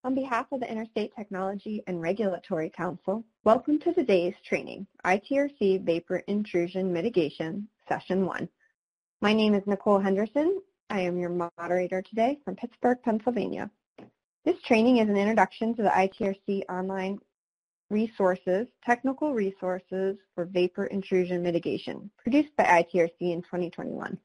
On behalf of the Interstate Technology and Regulatory Council, welcome to today's training, ITRC Vapor Intrusion Mitigation, Session 1. My name is Nicole Henderson. I am your moderator today from Pittsburgh, Pennsylvania. This training is an introduction to the ITRC online resources, technical resources for vapor intrusion mitigation, produced by ITRC in 2021.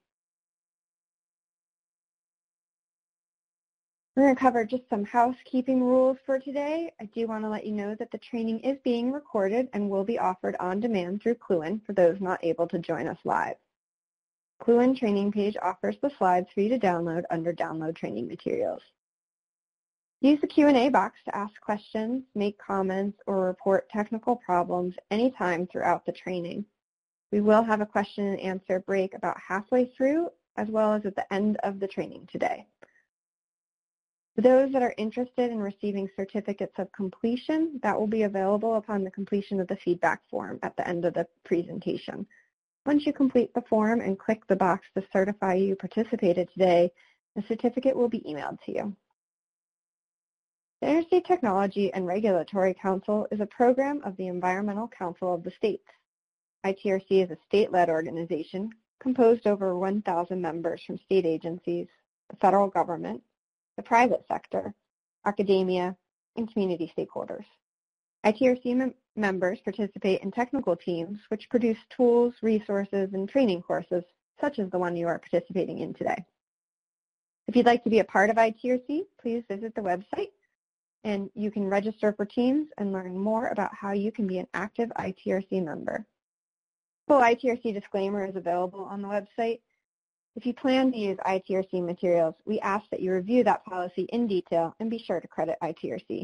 We're going to cover just some housekeeping rules for today. I do want to let you know that the training is being recorded and will be offered on demand through Cluin for those not able to join us live. Cluin training page offers the slides for you to download under Download Training Materials. Use the Q&A box to ask questions, make comments, or report technical problems anytime throughout the training. We will have a question and answer break about halfway through, as well as at the end of the training today. For those that are interested in receiving certificates of completion, that will be available upon the completion of the feedback form at the end of the presentation. Once you complete the form and click the box to certify you participated today, the certificate will be emailed to you. The Interstate Technology and Regulatory Council is a program of the Environmental Council of the States. ITRC is a state-led organization composed of over 1,000 members from state agencies, the federal government, the private sector, academia, and community stakeholders. ITRC members participate in technical teams which produce tools, resources, and training courses, such as the one you are participating in today. If you'd like to be a part of ITRC, please visit the website, and you can register for teams and learn more about how you can be an active ITRC member. Full ITRC disclaimer is available on the website. If you plan to use ITRC materials, we ask that you review that policy in detail and be sure to credit ITRC.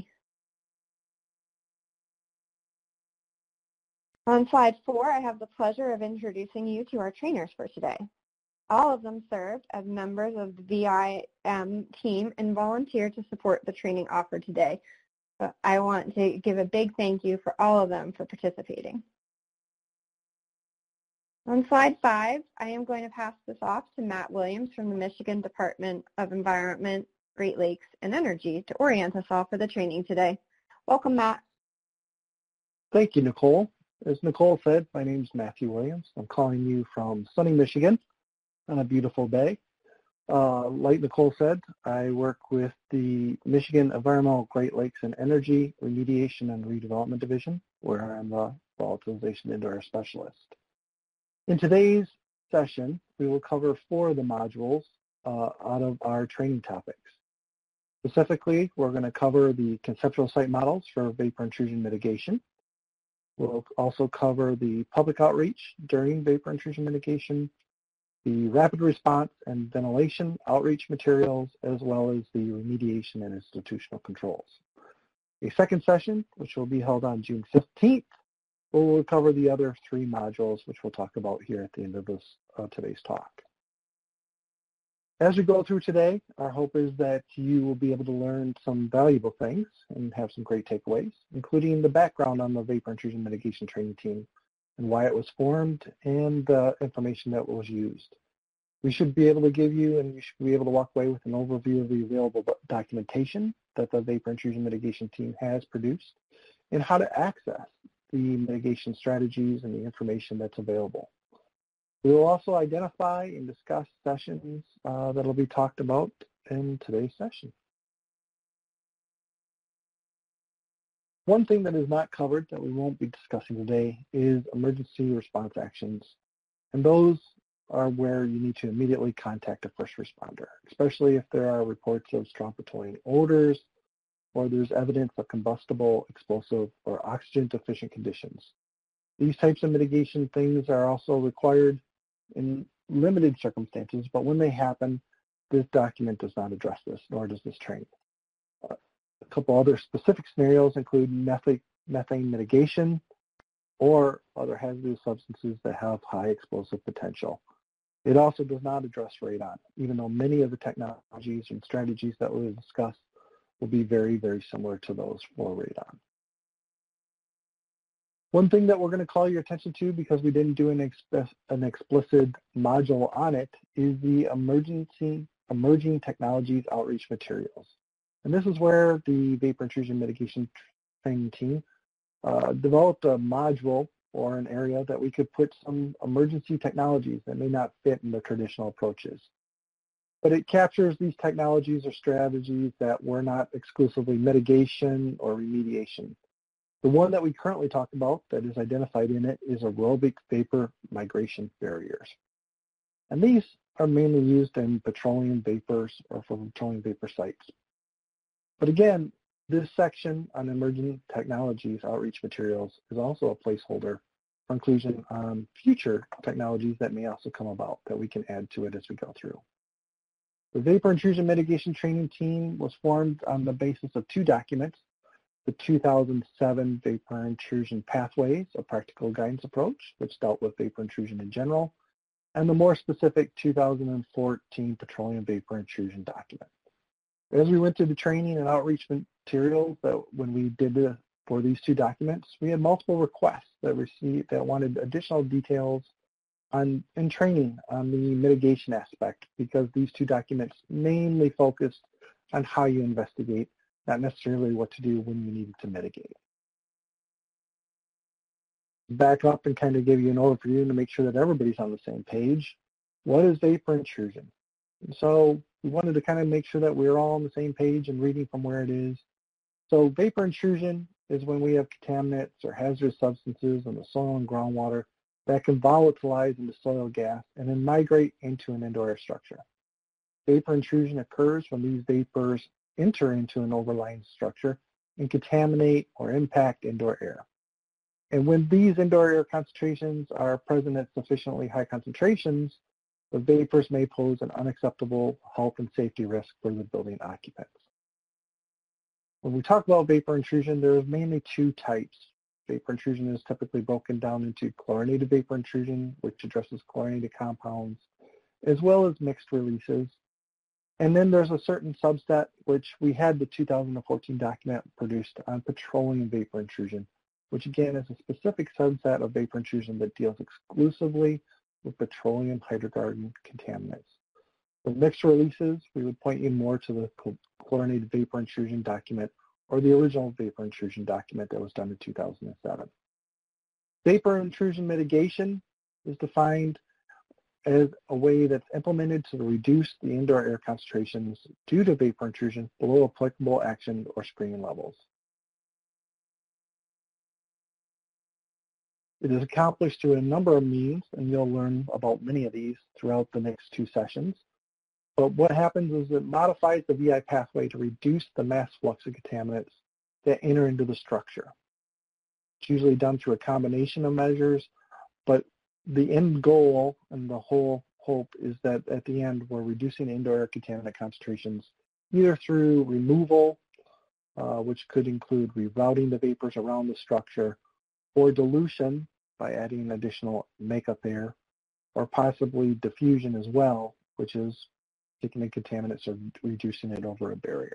On slide 4, I have the pleasure of introducing you to our trainers for today. All of them served as members of the VIM team and volunteered to support the training offered today. I want to give a big thank you for all of them for participating. On slide 5, I am going to pass this off to Matt Williams from the Michigan Department of Environment, Great Lakes, and Energy to orient us all for the training today. Welcome, Matt. Thank you, Nicole. As Nicole said, my name is Matthew Williams. I'm calling you from sunny Michigan on a beautiful day. Like Nicole said, I work with the Michigan Environmental, Great Lakes, and Energy Remediation and Redevelopment Division, where I'm the volatilization indoor specialist. In today's session, we will cover 4 of the modules out of our training topics. Specifically, we're going to cover the conceptual site models for vapor intrusion mitigation. We'll also cover the public outreach during vapor intrusion mitigation, the rapid response and ventilation outreach materials, as well as the remediation and institutional controls. A second session, which will be held on June 15th, we'll cover the other 3 modules, which we'll talk about here at the end of this today's talk. As we go through today, our hope is that you will be able to learn some valuable things and have some great takeaways, including the background on the Vapor Intrusion Mitigation Training Team and why it was formed and the information that was used. We should be able to give you, and you should be able to walk away with an overview of the available documentation that the Vapor Intrusion Mitigation Team has produced and how to access the mitigation strategies and the information that's available. We will also identify and discuss sessions that will be talked about in today's session. One thing that is not covered that we won't be discussing today is emergency response actions, and those are where you need to immediately contact a first responder, especially if there are reports of strong petroleum odors or there's evidence of combustible, explosive, or oxygen-deficient conditions. These types of mitigation things are also required in limited circumstances, but when they happen, this document does not address this, nor does this training. A couple other specific scenarios include methane mitigation or other hazardous substances that have high explosive potential. It also does not address radon, even though many of the technologies and strategies that we'll discuss will be very, very similar to those for radon. One thing that we're going to call your attention to, because we didn't do an explicit module on it, is the Emerging Technologies Outreach Materials. And this is where the vapor intrusion mitigation training team developed a module or an area that we could put some emergency technologies that may not fit in the traditional approaches. But it captures these technologies or strategies that were not exclusively mitigation or remediation. The one that we currently talk about that is identified in it is aerobic vapor migration barriers. And these are mainly used in petroleum vapors or for petroleum vapor sites. But again, this section on emerging technologies outreach materials is also a placeholder for inclusion on future technologies that may also come about that we can add to it as we go through. The Vapor Intrusion Mitigation Training Team was formed on the basis of two documents, the 2007 Vapor Intrusion Pathways, a practical guidance approach, which dealt with vapor intrusion in general, and the more specific 2014 Petroleum Vapor Intrusion document. As we went through the training and outreach materials that when we did for these two documents, we had multiple requests that wanted additional details in training on the mitigation aspect, because these two documents mainly focused on how you investigate, not necessarily what to do when you need to mitigate. Back up and kind of give you an overview to make sure that everybody's on the same page. What is vapor intrusion? And so we wanted to kind of make sure that we're all on the same page and reading from where it is. So vapor intrusion is when we have contaminants or hazardous substances in the soil and groundwater that can volatilize into soil gas and then migrate into an indoor air structure. Vapor intrusion occurs when these vapors enter into an overlying structure and contaminate or impact indoor air. And when these indoor air concentrations are present at sufficiently high concentrations, the vapors may pose an unacceptable health and safety risk for the building occupants. When we talk about vapor intrusion, there are mainly two types. Vapor intrusion is typically broken down into chlorinated vapor intrusion, which addresses chlorinated compounds, as well as mixed releases. And then there's a certain subset, which we had the 2014 document produced on petroleum vapor intrusion, which again is a specific subset of vapor intrusion that deals exclusively with petroleum hydrocarbon contaminants. With mixed releases, we would point you more to the chlorinated vapor intrusion document or the original vapor intrusion document that was done in 2007. Vapor intrusion mitigation is defined as a way that's implemented to reduce the indoor air concentrations due to vapor intrusion below applicable action or screening levels. It is accomplished through a number of means, and you'll learn about many of these throughout the next two sessions. But what happens is it modifies the VI pathway to reduce the mass flux of contaminants that enter into the structure. It's usually done through a combination of measures, but the end goal and the whole hope is that at the end we're reducing indoor air contaminant concentrations either through removal, which could include rerouting the vapors around the structure, or dilution by adding additional makeup air, or possibly diffusion as well, which is taking the contaminants and reducing it over a barrier.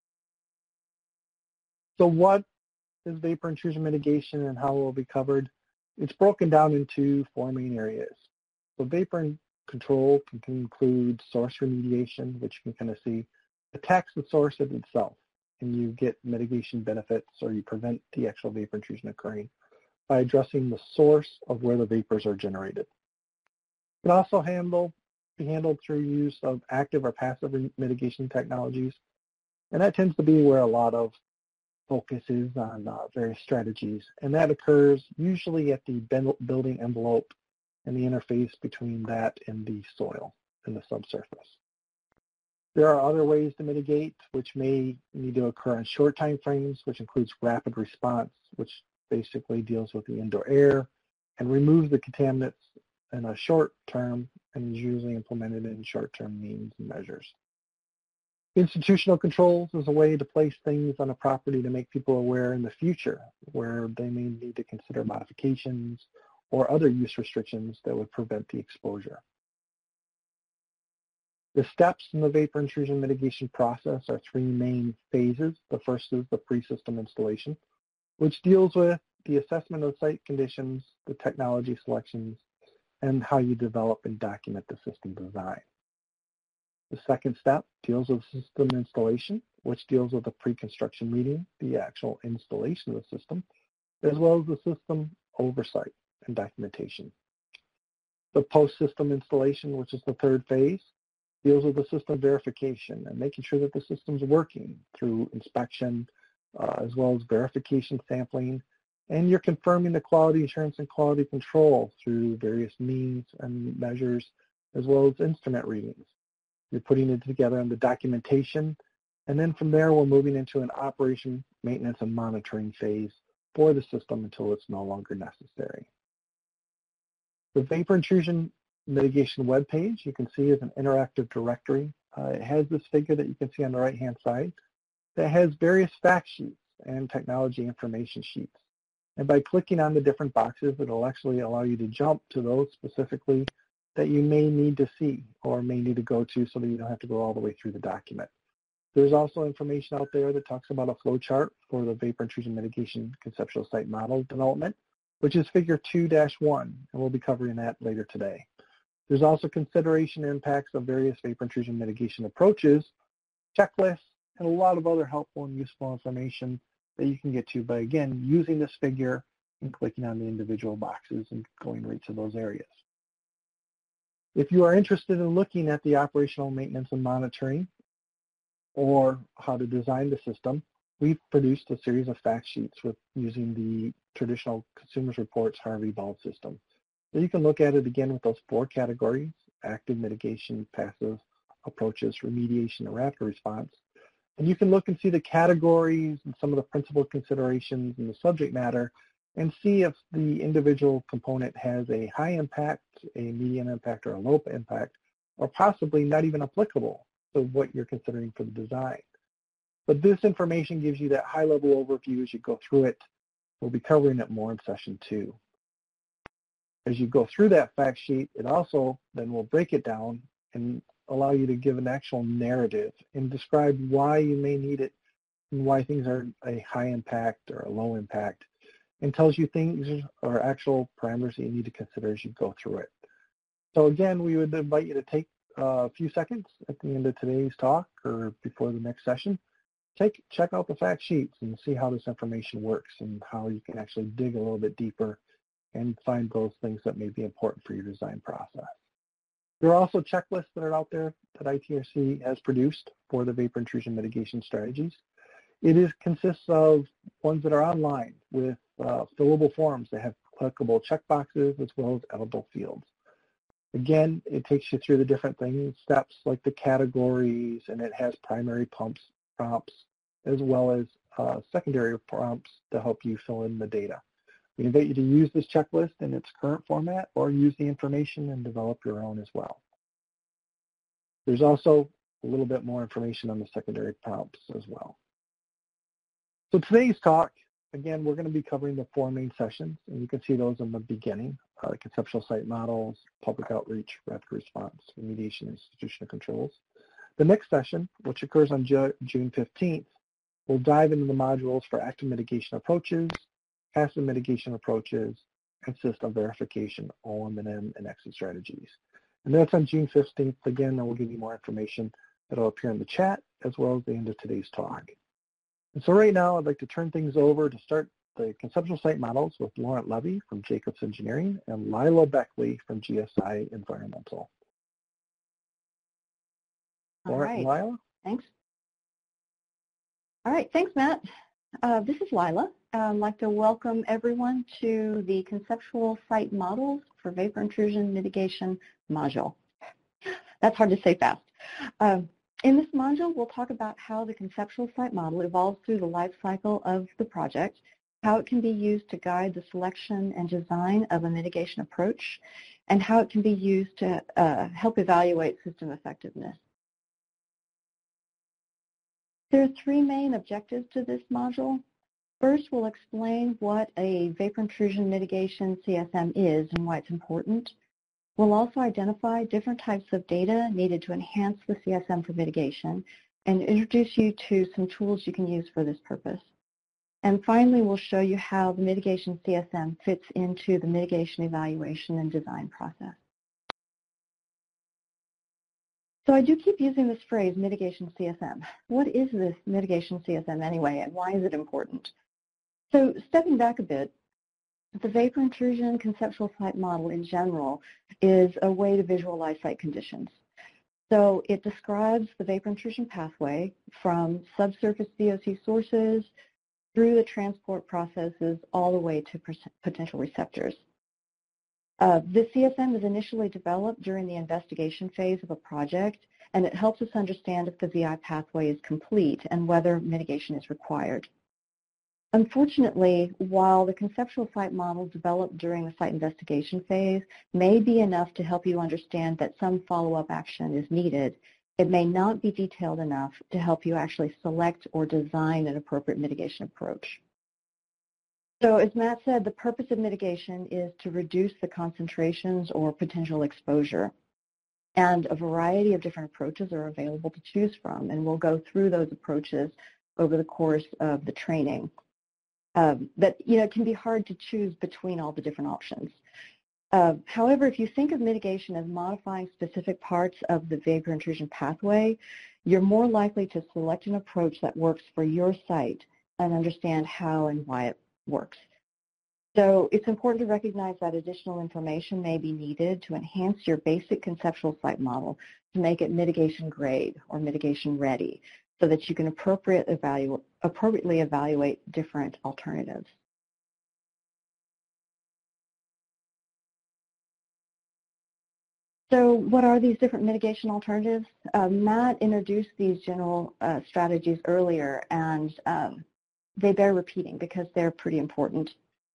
So what is vapor intrusion mitigation and how it will be covered? It's broken down into four main areas. So vapor control can include source remediation, which you can kind of see attacks the source of itself, and you get mitigation benefits or you prevent the actual vapor intrusion occurring by addressing the source of where the vapors are generated. It can also be handled through use of active or passive mitigation technologies, and that tends to be where a lot of focus is on various strategies, and that occurs usually at the building envelope and the interface between that and the soil and the subsurface. There are other ways to mitigate, which may need to occur in short time frames, which includes rapid response, which basically deals with the indoor air and removes the contaminants in a short term and is usually implemented in short-term means and measures. Institutional controls is a way to place things on a property to make people aware in the future where they may need to consider modifications or other use restrictions that would prevent the exposure. The steps in the vapor intrusion mitigation process are three main phases. The first is the pre-system installation, which deals with the assessment of site conditions, the technology selections, and how you develop and document the system design. The second step deals with system installation, which deals with the pre-construction meeting, the actual installation of the system, as well as the system oversight and documentation. The post-system installation, which is the third phase, deals with the system verification and making sure that the system's working through inspection, as well as verification sampling, and you're confirming the quality assurance and quality control through various means and measures, as well as instrument readings. You're putting it together on the documentation, and then from there we're moving into an operation, maintenance, and monitoring phase for the system until it's no longer necessary. The vapor intrusion mitigation webpage, you can see, is an interactive directory. It has this figure that you can see on the right-hand side that has various fact sheets and technology information sheets. And by clicking on the different boxes, it'll actually allow you to jump to those specifically that you may need to see or may need to go to so that you don't have to go all the way through the document. There's also information out there that talks about a flow chart for the vapor intrusion mitigation conceptual site model development, which is figure 2-1, and we'll be covering that later today. There's also consideration impacts of various vapor intrusion mitigation approaches, checklists, and a lot of other helpful and useful information that you can get to by, again, using this figure and clicking on the individual boxes and going right to those areas. If you are interested in looking at the operational maintenance and monitoring or how to design the system, we've produced a series of fact sheets using the traditional Consumers Reports Harvey-Ball system. So you can look at it again with those 4 categories: active mitigation, passive approaches, remediation, and rapid response. And you can look and see the categories and some of the principal considerations and the subject matter and see if the individual component has a high impact, a medium impact, or a low impact, or possibly not even applicable to what you're considering for the design. But this information gives you that high-level overview as you go through it. We'll be covering it more in session 2. As you go through that fact sheet, it also then will break it down and allow you to give an actual narrative and describe why you may need it and why things are a high impact or a low impact, and tells you things or actual parameters that you need to consider as you go through it. So again, we would invite you to take a few seconds at the end of today's talk or before the next session. Check out the fact sheets and see how this information works and how you can actually dig a little bit deeper and find those things that may be important for your design process. There are also checklists that are out there that ITRC has produced for the vapor intrusion mitigation strategies. It consists of ones that are online with fillable forms that have clickable checkboxes as well as editable fields. Again, it takes you through the different steps like the categories, and it has primary prompts as well as secondary prompts to help you fill in the data. We invite you to use this checklist in its current format or use the information and develop your own as well. There's also a little bit more information on the secondary prompts as well. So today's talk, again, we're going to be covering the 4 main sessions, and you can see those in the beginning: conceptual site models, public outreach, rapid response, remediation, institutional controls. The next session, which occurs on June 15th, will dive into the modules for active mitigation approaches, passive mitigation approaches, and system verification, OM&M, and exit strategies. And that's on June 15th. Again, I will give you more information that will appear in the chat as well as the end of today's talk. And so right now, I'd like to turn things over to start the conceptual site models with Laurent Levy from Jacobs Engineering and Lila Beckley from GSI Environmental. Laurent and Lila? Thanks. All right, thanks, Matt. This is Lila. I'd like to welcome everyone to the Conceptual Site Models for Vapor Intrusion Mitigation module. That's hard to say fast. In this module, we'll talk about how the conceptual site model evolves through the life cycle of the project, how it can be used to guide the selection and design of a mitigation approach, and how it can be used to help evaluate system effectiveness. There are 3 main objectives to this module. First, we'll explain what a vapor intrusion mitigation CSM is and why it's important. We'll also identify different types of data needed to enhance the CSM for mitigation and introduce you to some tools you can use for this purpose. And finally, we'll show you how the mitigation CSM fits into the mitigation evaluation and design process. So I do keep using this phrase, mitigation CSM. What is this mitigation CSM anyway, and why is it important? So stepping back a bit, the vapor intrusion conceptual site model in general is a way to visualize site conditions. So it describes the vapor intrusion pathway from subsurface VOC sources through the transport processes all the way to potential receptors. The CSM is initially developed during the investigation phase of a project, and it helps us understand if the VI pathway is complete and whether mitigation is required. Unfortunately, while the conceptual site model developed during the site investigation phase may be enough to help you understand that some follow-up action is needed, it may not be detailed enough to help you actually select or design an appropriate mitigation approach. So as Matt said, the purpose of mitigation is to reduce the concentrations or potential exposure. And a variety of different approaches are available to choose from, and we'll go through those approaches over the course of the training. But it can be hard to choose between all the different options. However, if you think of mitigation as modifying specific parts of the vapor intrusion pathway, you're more likely to select an approach that works for your site and understand how and why it works. So it's important to recognize that additional information may be needed to enhance your basic conceptual site model to make it mitigation grade or mitigation ready so that you can appropriately evaluate different alternatives. So what are these different mitigation alternatives? Matt introduced these general strategies earlier, and they bear repeating because they're pretty important.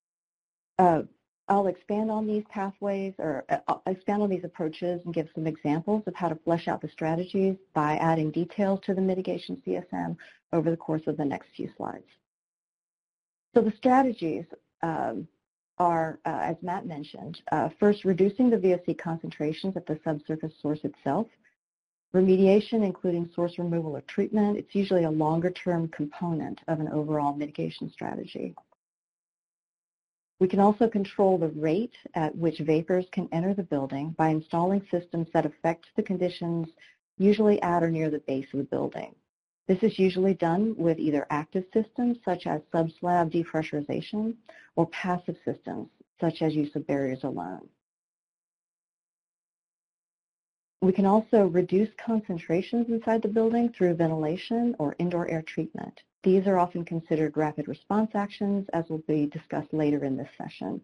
I'll expand on these pathways, or I'll expand on these approaches and give some examples of how to flesh out the strategies by adding details to the mitigation CSM over the course of the next few slides. So the strategies are, as Matt mentioned, first, reducing the VOC concentrations at the subsurface source itself. Remediation, including source removal or treatment, it's usually a longer-term component of an overall mitigation strategy. We can also control the rate at which vapors can enter the building by installing systems that affect the conditions usually at or near the base of the building. This is usually done with either active systems such as subslab depressurization or passive systems such as use of barriers alone. We can also reduce concentrations inside the building through ventilation or indoor air treatment. These are often considered rapid response actions, as will be discussed later in this session.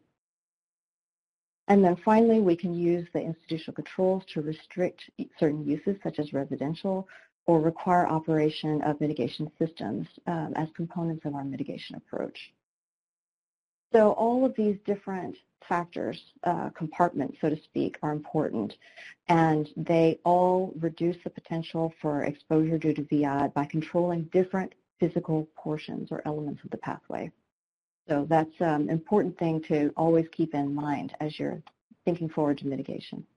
And then finally, we can use the institutional controls to restrict certain uses, such as residential, or require operation of mitigation systems as components of our mitigation approach. So all of these different factors, compartments, so to speak, are important, and they all reduce the potential for exposure due to VI by controlling different physical portions or elements of the pathway. So that's an important thing to always keep in mind as you're thinking forward to mitigation.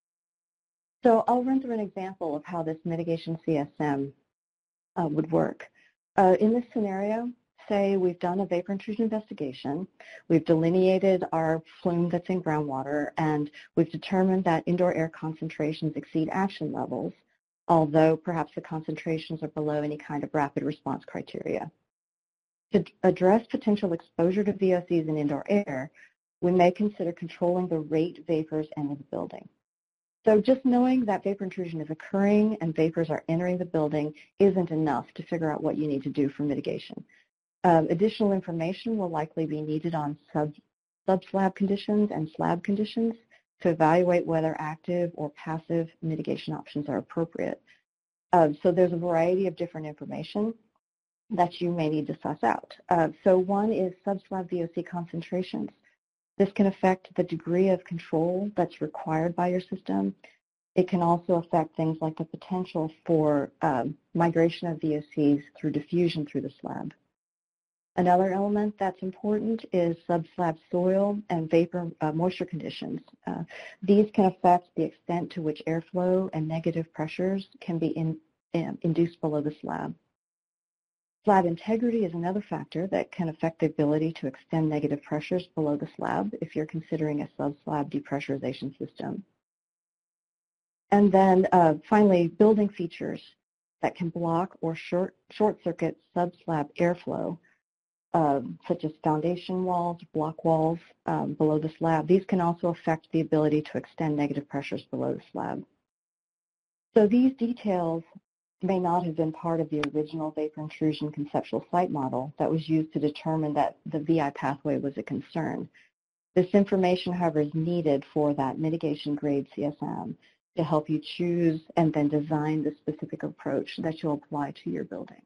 So I'll run through an example of how this mitigation CSM would work. In this scenario, say we've done a vapor intrusion investigation, we've delineated our plume that's in groundwater, and we've determined that indoor air concentrations exceed action levels, although perhaps the concentrations are below any kind of rapid response criteria. To address potential exposure to VOCs in indoor air, we may consider controlling the rate vapors enter the building. So just knowing that vapor intrusion is occurring and vapors are entering the building isn't enough to figure out what you need to do for mitigation. Additional information will likely be needed on subslab conditions and slab conditions to evaluate whether active or passive mitigation options are appropriate. So there's a variety of different information that you may need to suss out. So one is subslab VOC concentrations. This can affect the degree of control that's required by your system. It can also affect things like the potential for migration of VOCs through diffusion through the slab. Another element that's important is subslab soil and vapor moisture conditions. These can affect the extent to which airflow and negative pressures can be induced below the slab. Slab integrity is another factor that can affect the ability to extend negative pressures below the slab if you're considering a subslab depressurization system. And then finally, building features that can block or short-circuit subslab airflow, such as foundation walls, block walls below the slab. These can also affect the ability to extend negative pressures below the slab. So these details may not have been part of the original vapor intrusion conceptual site model that was used to determine that the VI pathway was a concern. This information, however, is needed for that mitigation grade CSM to help you choose and then design the specific approach that you'll apply to your building.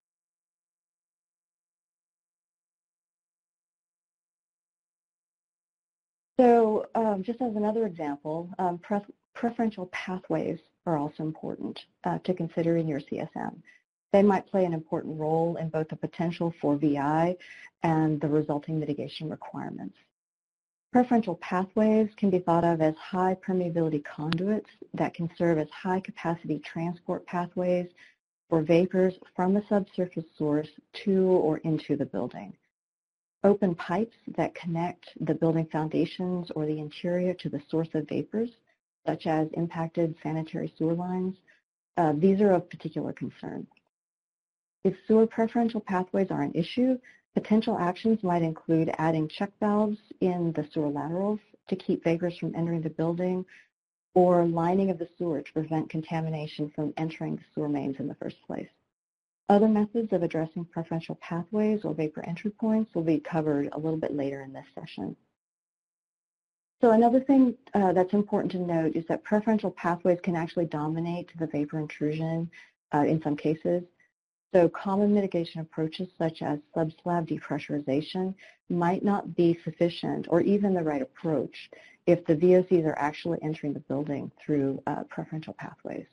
So just as another example, preferential pathways are also important to consider in your CSM. They might play an important role in both the potential for VI and the resulting mitigation requirements. Preferential pathways can be thought of as high permeability conduits that can serve as high capacity transport pathways for vapors from the subsurface source to or into the building. Open pipes that connect the building foundations or the interior to the source of vapors, such as impacted sanitary sewer lines, these are of particular concern. If sewer preferential pathways are an issue, potential actions might include adding check valves in the sewer laterals to keep vapors from entering the building, or lining of the sewer to prevent contamination from entering the sewer mains in the first place. Other methods of addressing preferential pathways or vapor entry points will be covered a little bit later in this session. So another thing that's important to note is that preferential pathways can actually dominate the vapor intrusion in some cases. So common mitigation approaches such as subslab depressurization might not be sufficient or even the right approach if the VOCs are actually entering the building through preferential pathways.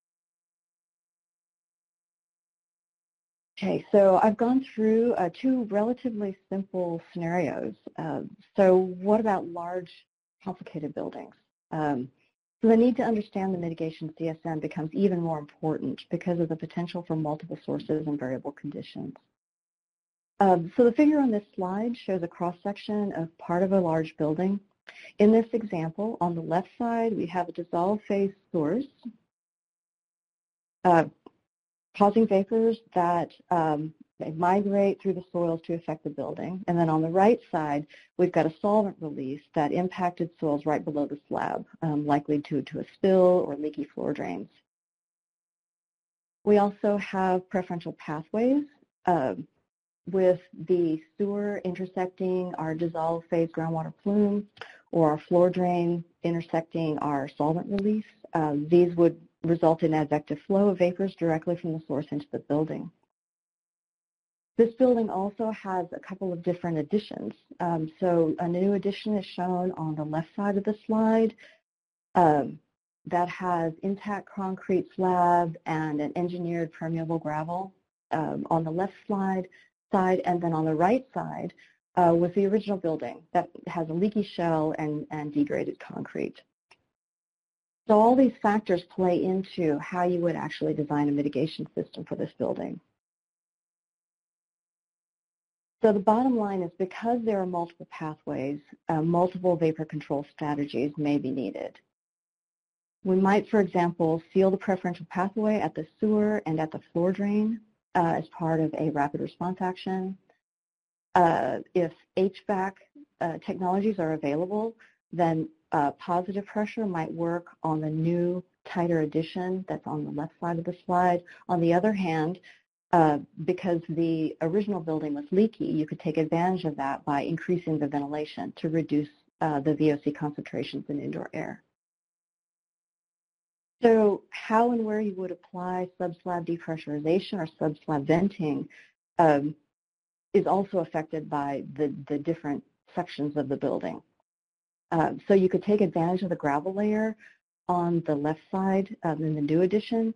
Okay, so I've gone through two relatively simple scenarios. So what about large, complicated buildings? So the need to understand the mitigation CSM becomes even more important because of the potential for multiple sources and variable conditions. So the figure on this slide shows a cross-section of part of a large building. In this example, on the left side, we have a dissolved phase source causing vapors that migrate through the soils to affect the building. And then on the right side, we've got a solvent release that impacted soils right below the slab, likely due to a spill or leaky floor drains. We also have preferential pathways with the sewer intersecting our dissolved phase groundwater plume or our floor drain intersecting our solvent release. These would result in advective flow of vapors directly from the source into the building. This building also has a couple of different additions. So a new addition is shown on the left side of the slide that has intact concrete slab and an engineered permeable gravel on the left side, and then on the right side was the original building that has a leaky shell and degraded concrete. So all these factors play into how you would actually design a mitigation system for this building. So the bottom line is because there are multiple pathways, multiple vapor control strategies may be needed. We might, for example, seal the preferential pathway at the sewer and at the floor drain as part of a rapid response action. If HVAC technologies are available, then positive pressure might work on the new tighter addition that's on the left side of the slide. On the other hand, because the original building was leaky, you could take advantage of that by increasing the ventilation to reduce the VOC concentrations in indoor air. So how and where you would apply subslab depressurization or subslab venting is also affected by the different sections of the building. So you could take advantage of the gravel layer on the left side in the new addition,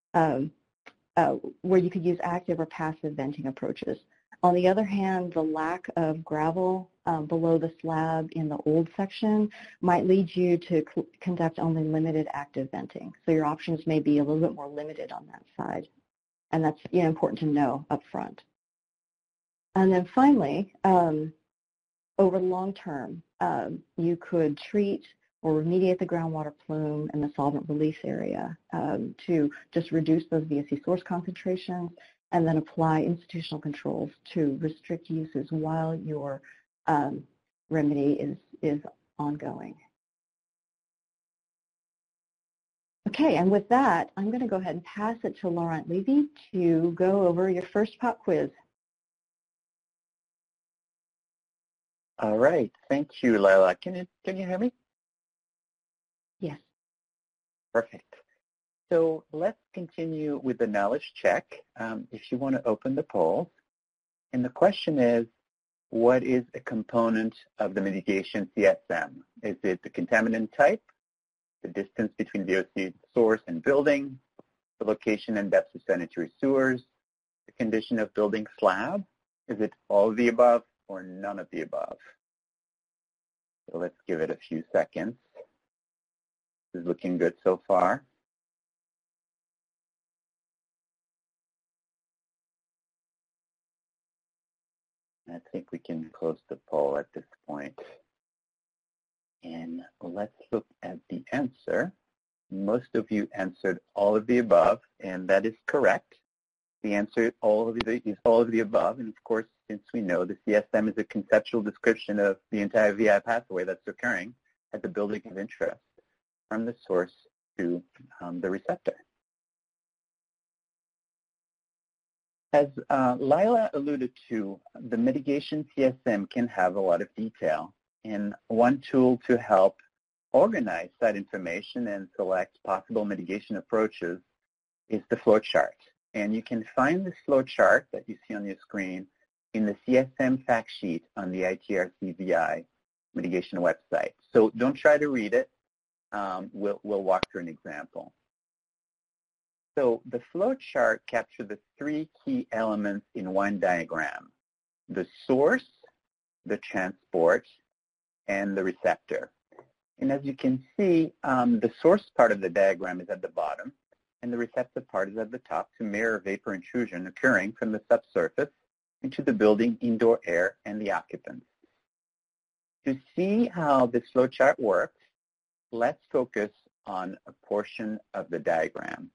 where you could use active or passive venting approaches. On the other hand, the lack of gravel below the slab in the old section might lead you to conduct only limited active venting. So your options may be a little bit more limited on that side. And that's important to know up front. And then finally, over long term, you could treat or remediate the groundwater plume and the solvent release area to just reduce those VOC source concentrations, and then apply institutional controls to restrict uses while your remedy is ongoing. Okay, and with that, I'm going to go ahead and pass it to Laurent Levy to go over your first pop quiz. All right, thank you, Lila. Can you hear me? Yes. Perfect. So let's continue with the knowledge check. If you want to open the poll, and the question is, what is a component of the mitigation CSM? Is it the contaminant type, the distance between VOC source and building, the location and depth of sanitary sewers, the condition of building slab? Is it all of the above or none of the above? So let's give it a few seconds. This is looking good so far. I think we can close the poll at this point. And let's look at the answer. Most of you answered all of the above, and that is correct. The answer is all of the above, and of course, since we know the CSM is a conceptual description of the entire VI pathway that's occurring at the building of interest from the source to the receptor. As Lila alluded to, the mitigation CSM can have a lot of detail, and one tool to help organize that information and select possible mitigation approaches is the flowchart. And you can find this flowchart that you see on your screen in the CSM fact sheet on the ITRC VI mitigation website. So don't try to read it. We'll walk through an example. So the flowchart captures the three key elements in one diagram: the source, the transport, and the receptor. And as you can see, the source part of the diagram is at the bottom, and the receptor part is at the top to mirror vapor intrusion occurring from the subsurface into the building indoor air and the occupants. To see how this flowchart works, let's focus on a portion of the diagram.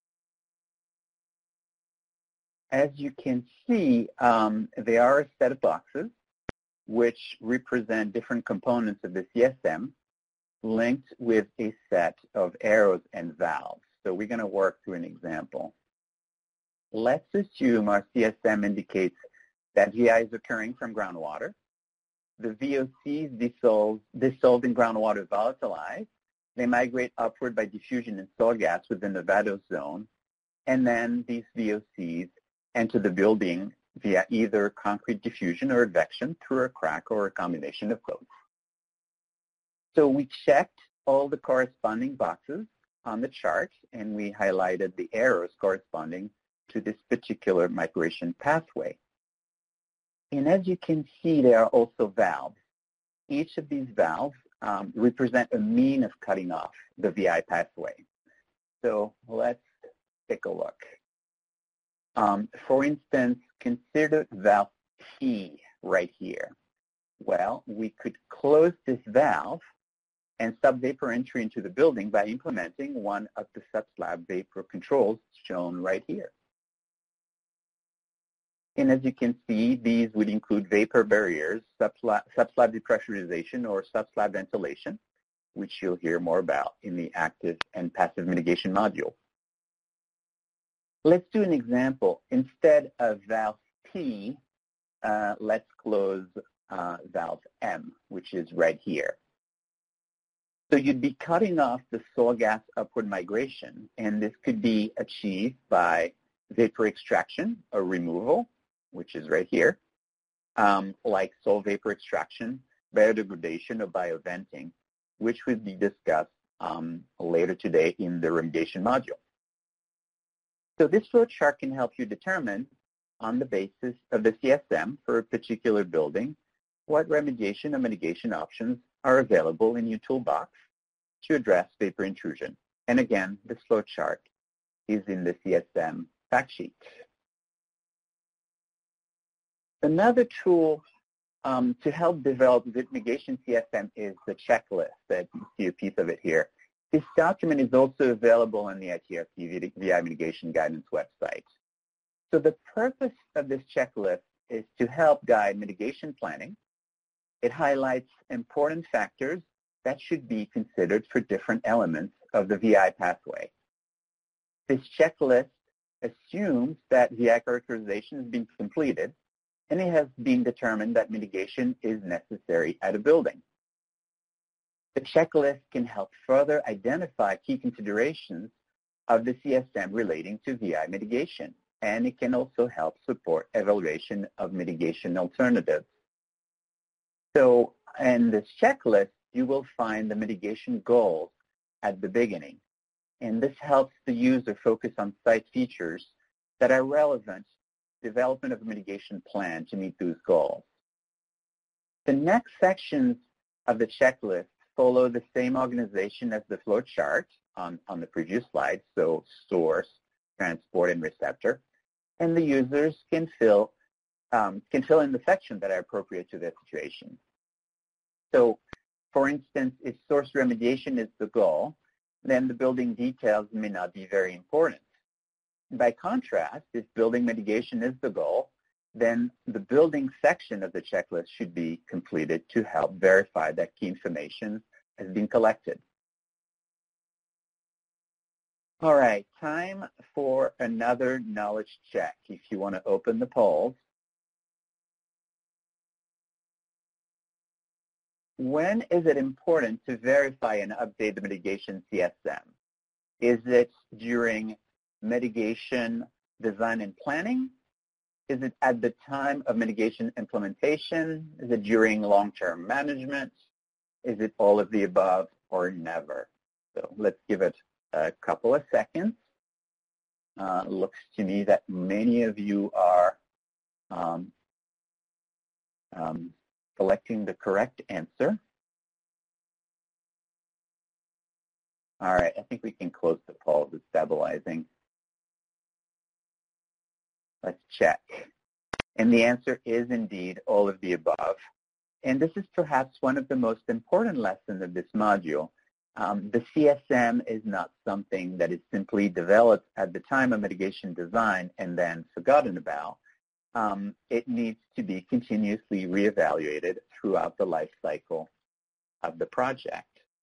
As you can see, there are a set of boxes which represent different components of the CSM linked with a set of arrows and valves. So we're going to work through an example. Let's assume our CSM indicates that VI is occurring from groundwater. The VOCs dissolved in groundwater volatilize. They migrate upward by diffusion in soil gas within the vadose zone. And then these VOCs enter the building via either concrete diffusion or advection through a crack or a combination of both. So we checked all the corresponding boxes on the chart, and we highlighted the arrows corresponding to this particular migration pathway. And as you can see, there are also valves. Each of these valves represent a mean of cutting off the VI pathway. So let's take a look. For instance, consider valve P right here. Well, we could close this valve and stop vapor entry into the building by implementing one of the subslab vapor controls shown right here. And as you can see, these would include vapor barriers, subslab depressurization, or subslab ventilation, which you'll hear more about in the active and passive mitigation module. Let's do an example. Instead of valve P, let's close valve M, which is right here. So you'd be cutting off the soil gas upward migration, and this could be achieved by vapor extraction or removal, which is right here, like soil vapor extraction, biodegradation, or bioventing, which will be discussed later today in the remediation module. So this flowchart can help you determine, on the basis of the CSM for a particular building, what remediation or mitigation options are available in your toolbox to address vapor intrusion. And again, this flowchart is in the CSM fact sheet. Another tool to help develop mitigation CSM is the checklist that you see a piece of it here. This document is also available on the ITRC VI Mitigation Guidance website. So the purpose of this checklist is to help guide mitigation planning. It highlights important factors that should be considered for different elements of the VI pathway. This checklist assumes that VI characterization has been completed and it has been determined that mitigation is necessary at a building. The checklist can help further identify key considerations of the CSM relating to VI mitigation, and it can also help support evaluation of mitigation alternatives. So in this checklist, you will find the mitigation goals at the beginning, and this helps the user focus on site features that are relevant to development of a mitigation plan to meet those goals. The next sections of the checklist follow the same organization as the flow chart on the previous slide, so source, transport, and receptor, and the users can fill in the sections that are appropriate to their situation. So, for instance, if source remediation is the goal, then the building details may not be very important. By contrast, if building mitigation is the goal, then the building section of the checklist should be completed to help verify that key information has been collected. All right, time for another knowledge check. If you want to open the polls. When is it important to verify and update the mitigation CSM? Is it during mitigation design and planning? Is it at the time of mitigation implementation? Is it during long-term management? Is it all of the above or never? So let's give it a couple of seconds. Looks to me that many of you are selecting the correct answer. All right, I think we can close the poll. It's stabilizing. Let's check. And the answer is indeed all of the above. And this is perhaps one of the most important lessons of this module. The CSM is not something that is simply developed at the time of mitigation design and then forgotten about. It needs to be continuously reevaluated throughout the life cycle of the project.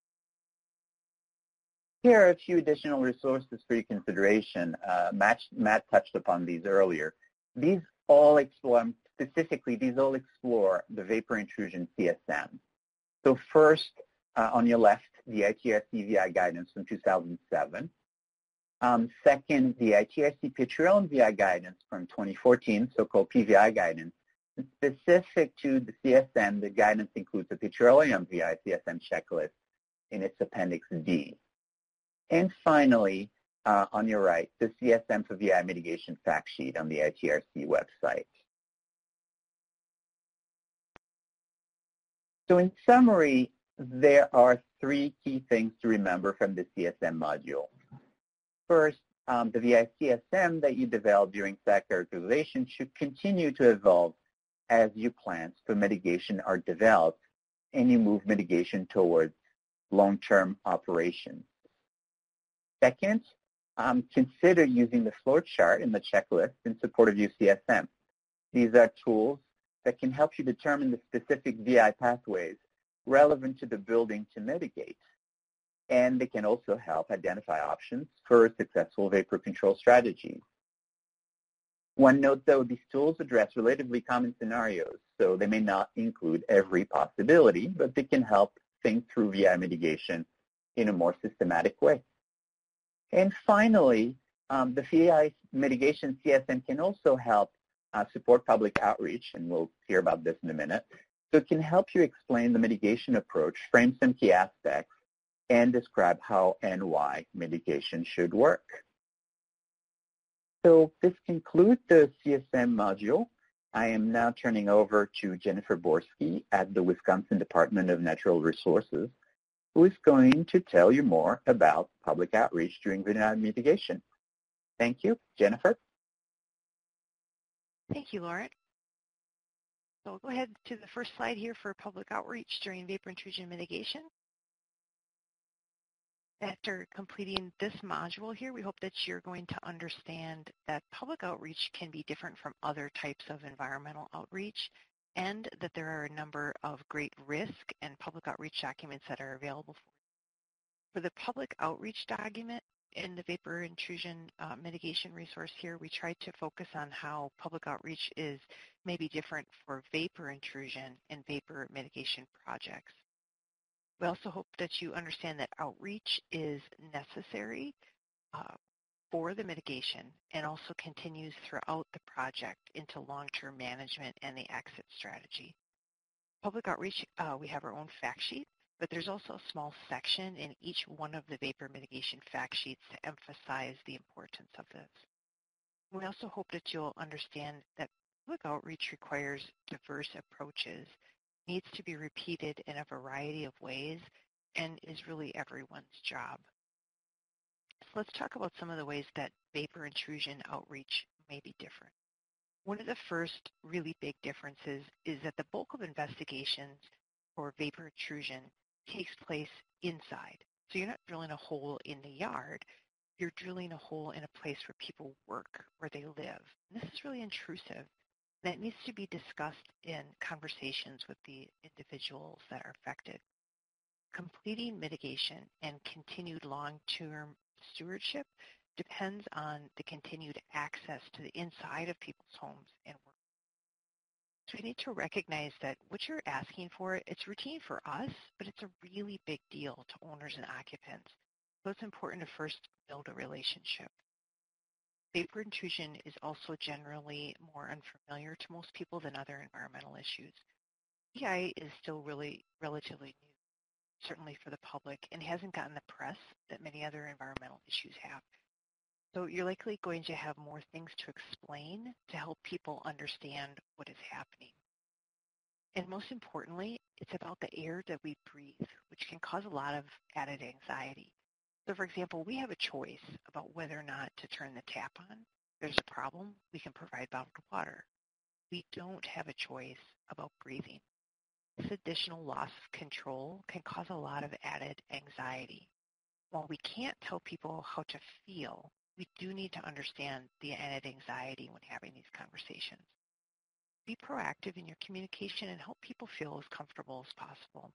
Here are a few additional resources for your consideration. Matt touched upon these earlier. These all explore, specifically, these all explore the vapor intrusion CSM. So first, on your left, the ITRC VI guidance from 2007. Second, the ITRC Petroleum VI guidance from 2014, so-called PVI guidance. Specific to the CSM, the guidance includes the Petroleum VI CSM checklist in its Appendix D. And finally, on your right, the CSM for VI mitigation fact sheet on the ITRC website. So in summary, there are three key things to remember from the CSM module. First, the VI CSM that you develop during site characterization should continue to evolve as your plans for mitigation are developed and you move mitigation towards long-term operations. Second, consider using the flow chart and the checklist in support of your CSM. These are tools that can help you determine the specific VI pathways relevant to the building to mitigate. And they can also help identify options for successful vapor control strategies. One note, though, these tools address relatively common scenarios, so they may not include every possibility, but they can help think through VI mitigation in a more systematic way. And finally, the VI mitigation CSM can also help support public outreach, and we'll hear about this in a minute. So it can help you explain the mitigation approach, frame some key aspects, and describe how and why mitigation should work. So this concludes the CSM module. I am now turning over to Jennifer Borski at the Wisconsin Department of Natural Resources, who is going to tell you more about public outreach during VI mitigation. Thank you. Jennifer? Thank you, Laurent. So we'll go ahead to the first slide here for public outreach during vapor intrusion mitigation. After completing this module here, we hope that you're going to understand that public outreach can be different from other types of environmental outreach, and that there are a number of great risk and public outreach documents that are available for you. For the public outreach document in the vapor intrusion mitigation resource here, we tried to focus on how public outreach is maybe different for vapor intrusion and vapor mitigation projects. We also hope that you understand that outreach is necessary for the mitigation and also continues throughout the project into long-term management and the exit strategy. Public outreach, we have our own fact sheet, but there's also a small section in each one of the vapor mitigation fact sheets to emphasize the importance of this. We also hope that you'll understand that public outreach requires diverse approaches, needs to be repeated in a variety of ways, and is really everyone's job. So let's talk about some of the ways that vapor intrusion outreach may be different. One of the first really big differences is that the bulk of investigations for vapor intrusion takes place inside. So you're not drilling a hole in the yard, you're drilling a hole in a place where people work, where they live. And this is really intrusive. That needs to be discussed in conversations with the individuals that are affected. Completing mitigation and continued long-term stewardship depends on the continued access to the inside of people's homes and work. So we need to recognize that what you're asking for, it's routine for us, but it's a really big deal to owners and occupants. So it's important to first build a relationship. Vapor intrusion is also generally more unfamiliar to most people than other environmental issues. VI is still really relatively new, certainly for the public, and hasn't gotten the press that many other environmental issues have. So you're likely going to have more things to explain to help people understand what is happening. And most importantly, it's about the air that we breathe, which can cause a lot of added anxiety. So for example, we have a choice about whether or not to turn the tap on. If there's a problem, we can provide bottled water. We don't have a choice about breathing. This additional loss of control can cause a lot of added anxiety. While we can't tell people how to feel, we do need to understand the added anxiety when having these conversations. Be proactive in your communication and help people feel as comfortable as possible.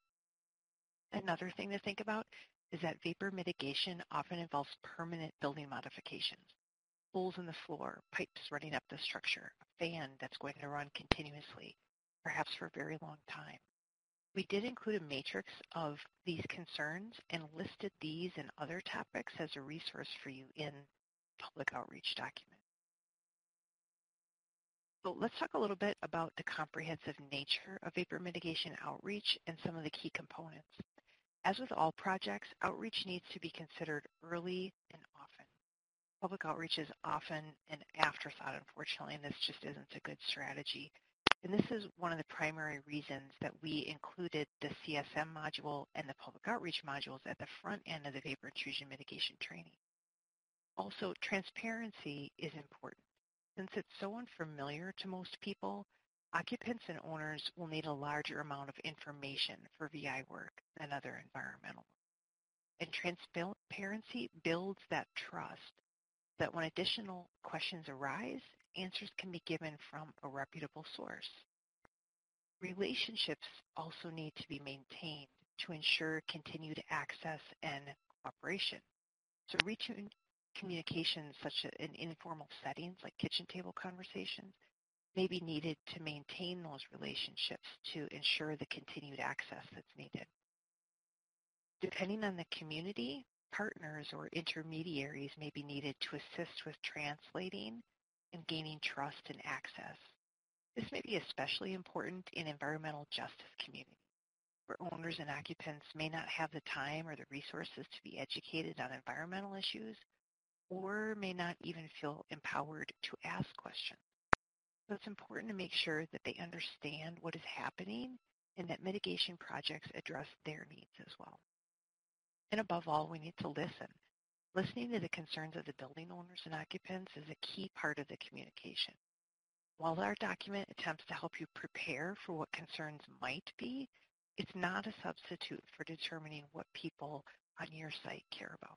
Another thing to think about is that vapor mitigation often involves permanent building modifications. Holes in the floor, pipes running up the structure, a fan that's going to run continuously, perhaps for a very long time. We did include a matrix of these concerns and listed these and other topics as a resource for you in public outreach document. So let's talk a little bit about the comprehensive nature of vapor mitigation outreach and some of the key components. As with all projects, outreach needs to be considered early and often. Public outreach is often an afterthought, unfortunately, and this just isn't a good strategy. And this is one of the primary reasons that we included the CSM module and the public outreach modules at the front end of the vapor intrusion mitigation training. Also, transparency is important. Since it's so unfamiliar to most people, occupants and owners will need a larger amount of information for VI work than other environmental work. And transparency builds that trust that when additional questions arise, answers can be given from a reputable source. Relationships also need to be maintained to ensure continued access and cooperation. So routine communications such as in informal settings like kitchen table conversations may be needed to maintain those relationships to ensure the continued access that's needed. Depending on the community, partners or intermediaries may be needed to assist with translating and gaining trust and access. This may be especially important in environmental justice communities, where owners and occupants may not have the time or the resources to be educated on environmental issues, or may not even feel empowered to ask questions. So it's important to make sure that they understand what is happening and that mitigation projects address their needs as well. And above all, we need to listen. Listening to the concerns of the building owners and occupants is a key part of the communication. While our document attempts to help you prepare for what concerns might be, it's not a substitute for determining what people on your site care about.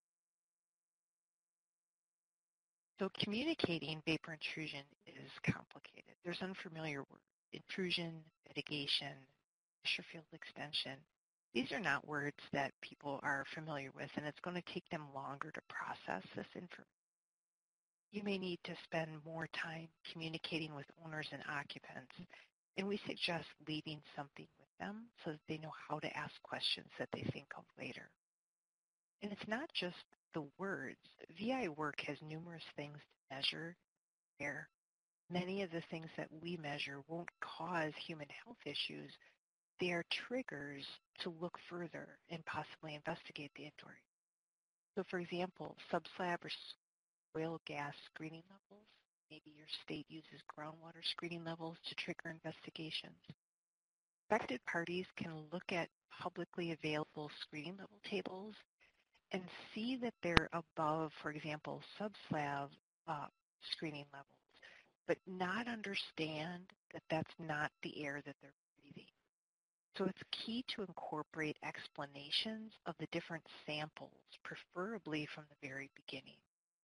So communicating vapor intrusion is complicated. There's unfamiliar words: intrusion, mitigation, pressure field extension. These are not words that people are familiar with, and it's going to take them longer to process this information. You may need to spend more time communicating with owners and occupants, and we suggest leaving something with them so that they know how to ask questions that they think of later. And it's not just the words. VI work has numerous things to measure there. Many of the things that we measure won't cause human health issues. They are triggers to look further and possibly investigate the inventory. So for example, subslab or oil gas screening levels. Maybe your state uses groundwater screening levels to trigger investigations. Affected parties can look at publicly available screening level tables and see that they're above, for example, subslab screening levels, but not understand that that's not the air that they're breathing. So it's key to incorporate explanations of the different samples, preferably from the very beginning.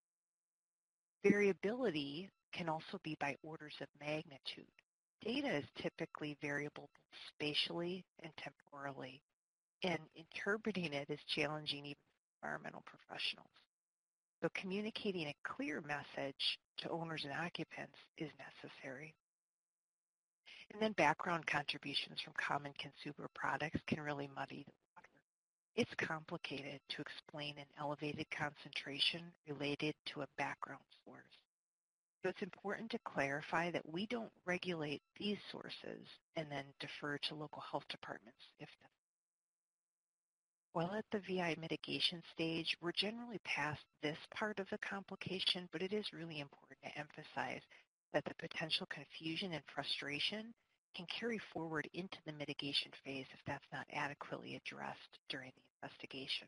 Variability can also be by orders of magnitude. Data is typically variable both spatially and temporally, and interpreting it is challenging even for environmental professionals. So communicating a clear message to owners and occupants is necessary. And then background contributions from common consumer products can really muddy the water. It's complicated to explain an elevated concentration related to a background source. So it's important to clarify that we don't regulate these sources and then defer to local health departments if necessary. While at the VI mitigation stage, we're generally past this part of the complication, but it is really important to emphasize that the potential confusion and frustration can carry forward into the mitigation phase if that's not adequately addressed during the investigation.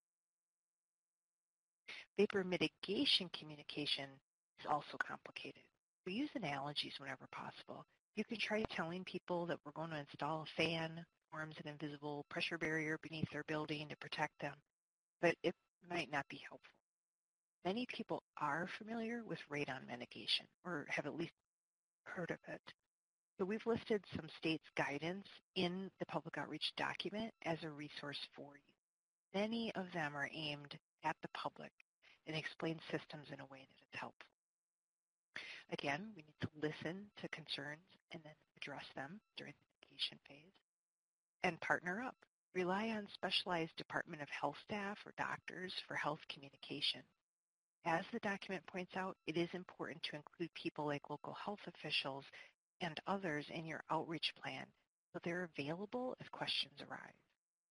Vapor mitigation communication is also complicated. We use analogies whenever possible. You can try telling people that we're going to install a fan, forms an invisible pressure barrier beneath their building to protect them, but it might not be helpful. Many people are familiar with radon mitigation or have at least heard of it. So we've listed some states' guidance in the public outreach document as a resource for you. Many of them are aimed at the public and explain systems in a way that is helpful. Again, we need to listen to concerns and then address them during the mitigation phase. And partner up. Rely on specialized Department of Health staff or doctors for health communication. As the document points out, it is important to include people like local health officials and others in your outreach plan so they're available as questions arise.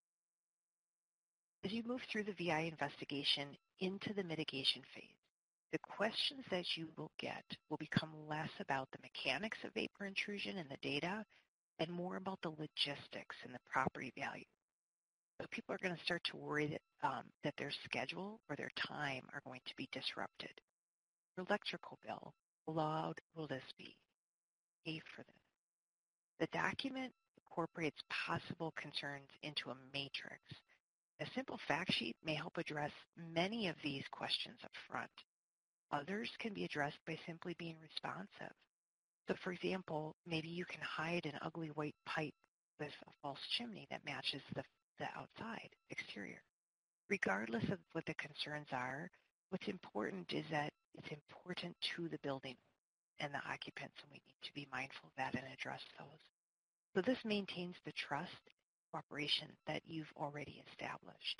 As you move through the VI investigation into the mitigation phase, the questions that you will get will become less about the mechanics of vapor intrusion and the data and more about the logistics and the property value. So people are going to start to worry that their schedule or their time are going to be disrupted. Your electrical bill, how loud will this be? Pay for this. The document incorporates possible concerns into a matrix. A simple fact sheet may help address many of these questions up front. Others can be addressed by simply being responsive. So for example, maybe you can hide an ugly white pipe with a false chimney that matches the outside exterior. Regardless of what the concerns are, what's important is that it's important to the building and the occupants, and we need to be mindful of that and address those. So this maintains the trust and cooperation that you've already established.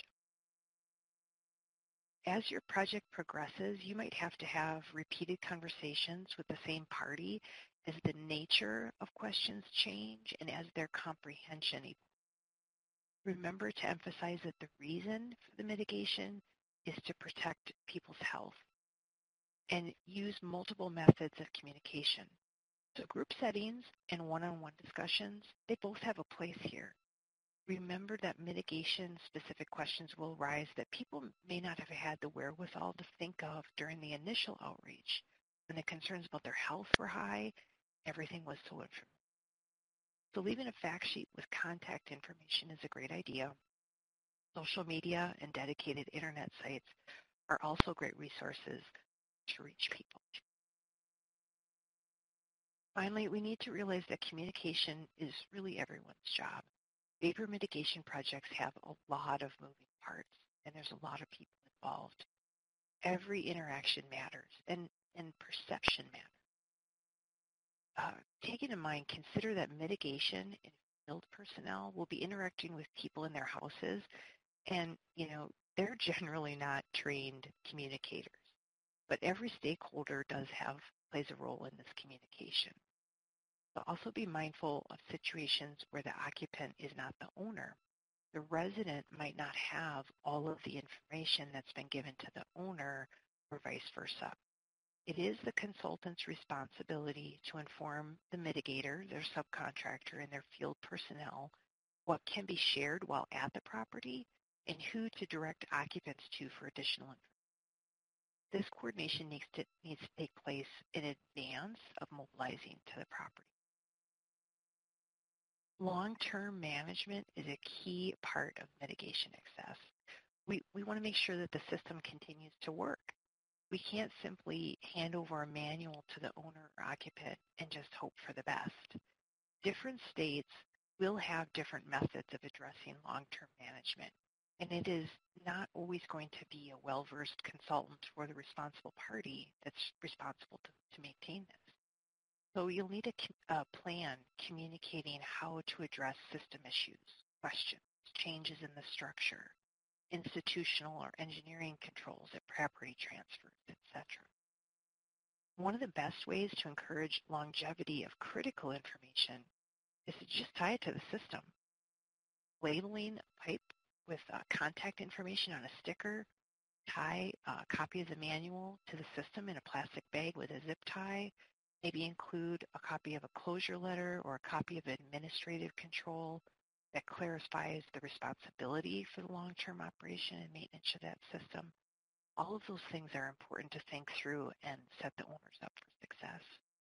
As your project progresses, you might have to have repeated conversations with the same party as the nature of questions change and as their comprehension evolves. Remember to emphasize that the reason for the mitigation is to protect people's health and use multiple methods of communication. So group settings and one-on-one discussions, they both have a place here. Remember that mitigation-specific questions will arise that people may not have had the wherewithal to think of during the initial outreach. When the concerns about their health were high, everything was so informative. So leaving a fact sheet with contact information is a great idea. Social media and dedicated internet sites are also great resources to reach people. Finally, we need to realize that communication is really everyone's job. Vapor mitigation projects have a lot of moving parts, and there's a lot of people involved. Every interaction matters, and perception matters. Taking in mind, consider that mitigation and field personnel will be interacting with people in their houses, and they're generally not trained communicators. But every stakeholder plays a role in this communication. So also be mindful of situations where the occupant is not the owner. The resident might not have all of the information that's been given to the owner or vice versa. It is the consultant's responsibility to inform the mitigator, their subcontractor, and their field personnel what can be shared while at the property and who to direct occupants to for additional information. This coordination needs to take place in advance of mobilizing to the property. Long-term management is a key part of mitigation access. We want to make sure that the system continues to work. We can't simply hand over a manual to the owner or occupant and just hope for the best. Different states will have different methods of addressing long-term management, and it is not always going to be a well-versed consultant for the responsible party that's responsible to maintain this. So you'll need a plan communicating how to address system issues, questions, changes in the structure, institutional or engineering controls at property transfers, etc. One of the best ways to encourage longevity of critical information is to just tie it to the system. Labeling a pipe with contact information on a sticker, tie a copy of the manual to the system in a plastic bag with a zip tie, maybe include a copy of a closure letter or a copy of administrative control that clarifies the responsibility for the long-term operation and maintenance of that system. All of those things are important to think through and set the owners up for success.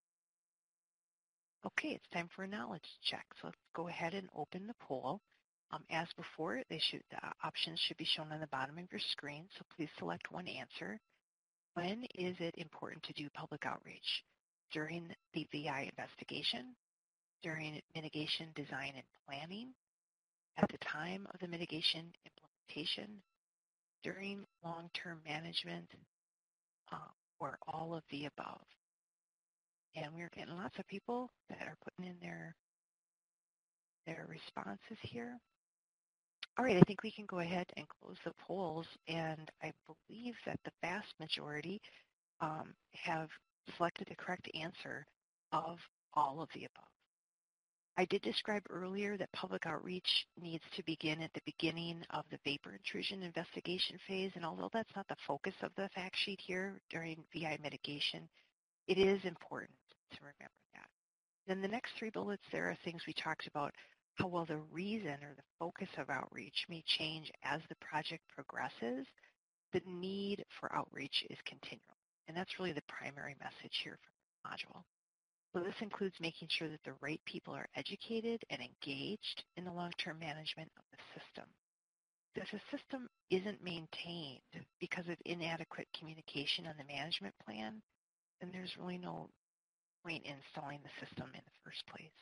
Okay, it's time for a knowledge check. So let's go ahead and open the poll. As before, the options should be shown on the bottom of your screen, so please select one answer. When is it important to do public outreach? During the VI investigation, during mitigation design and planning, at the time of the mitigation implementation, during long-term management, or all of the above. And we're getting lots of people that are putting in their responses here. All right, I think we can go ahead and close the polls, and I believe that the vast majority have selected the correct answer of all of the above. I did describe earlier that public outreach needs to begin at the beginning of the vapor intrusion investigation phase, and although that's not the focus of the fact sheet here during VI mitigation, it is important to remember that. Then the next three bullets there are things we talked about, how well the reason or the focus of outreach may change as the project progresses. The need for outreach is continual, and that's really the primary message here from the module. So this includes making sure that the right people are educated and engaged in the long-term management of the system. If a system isn't maintained because of inadequate communication on the management plan, then there's really no point in installing the system in the first place.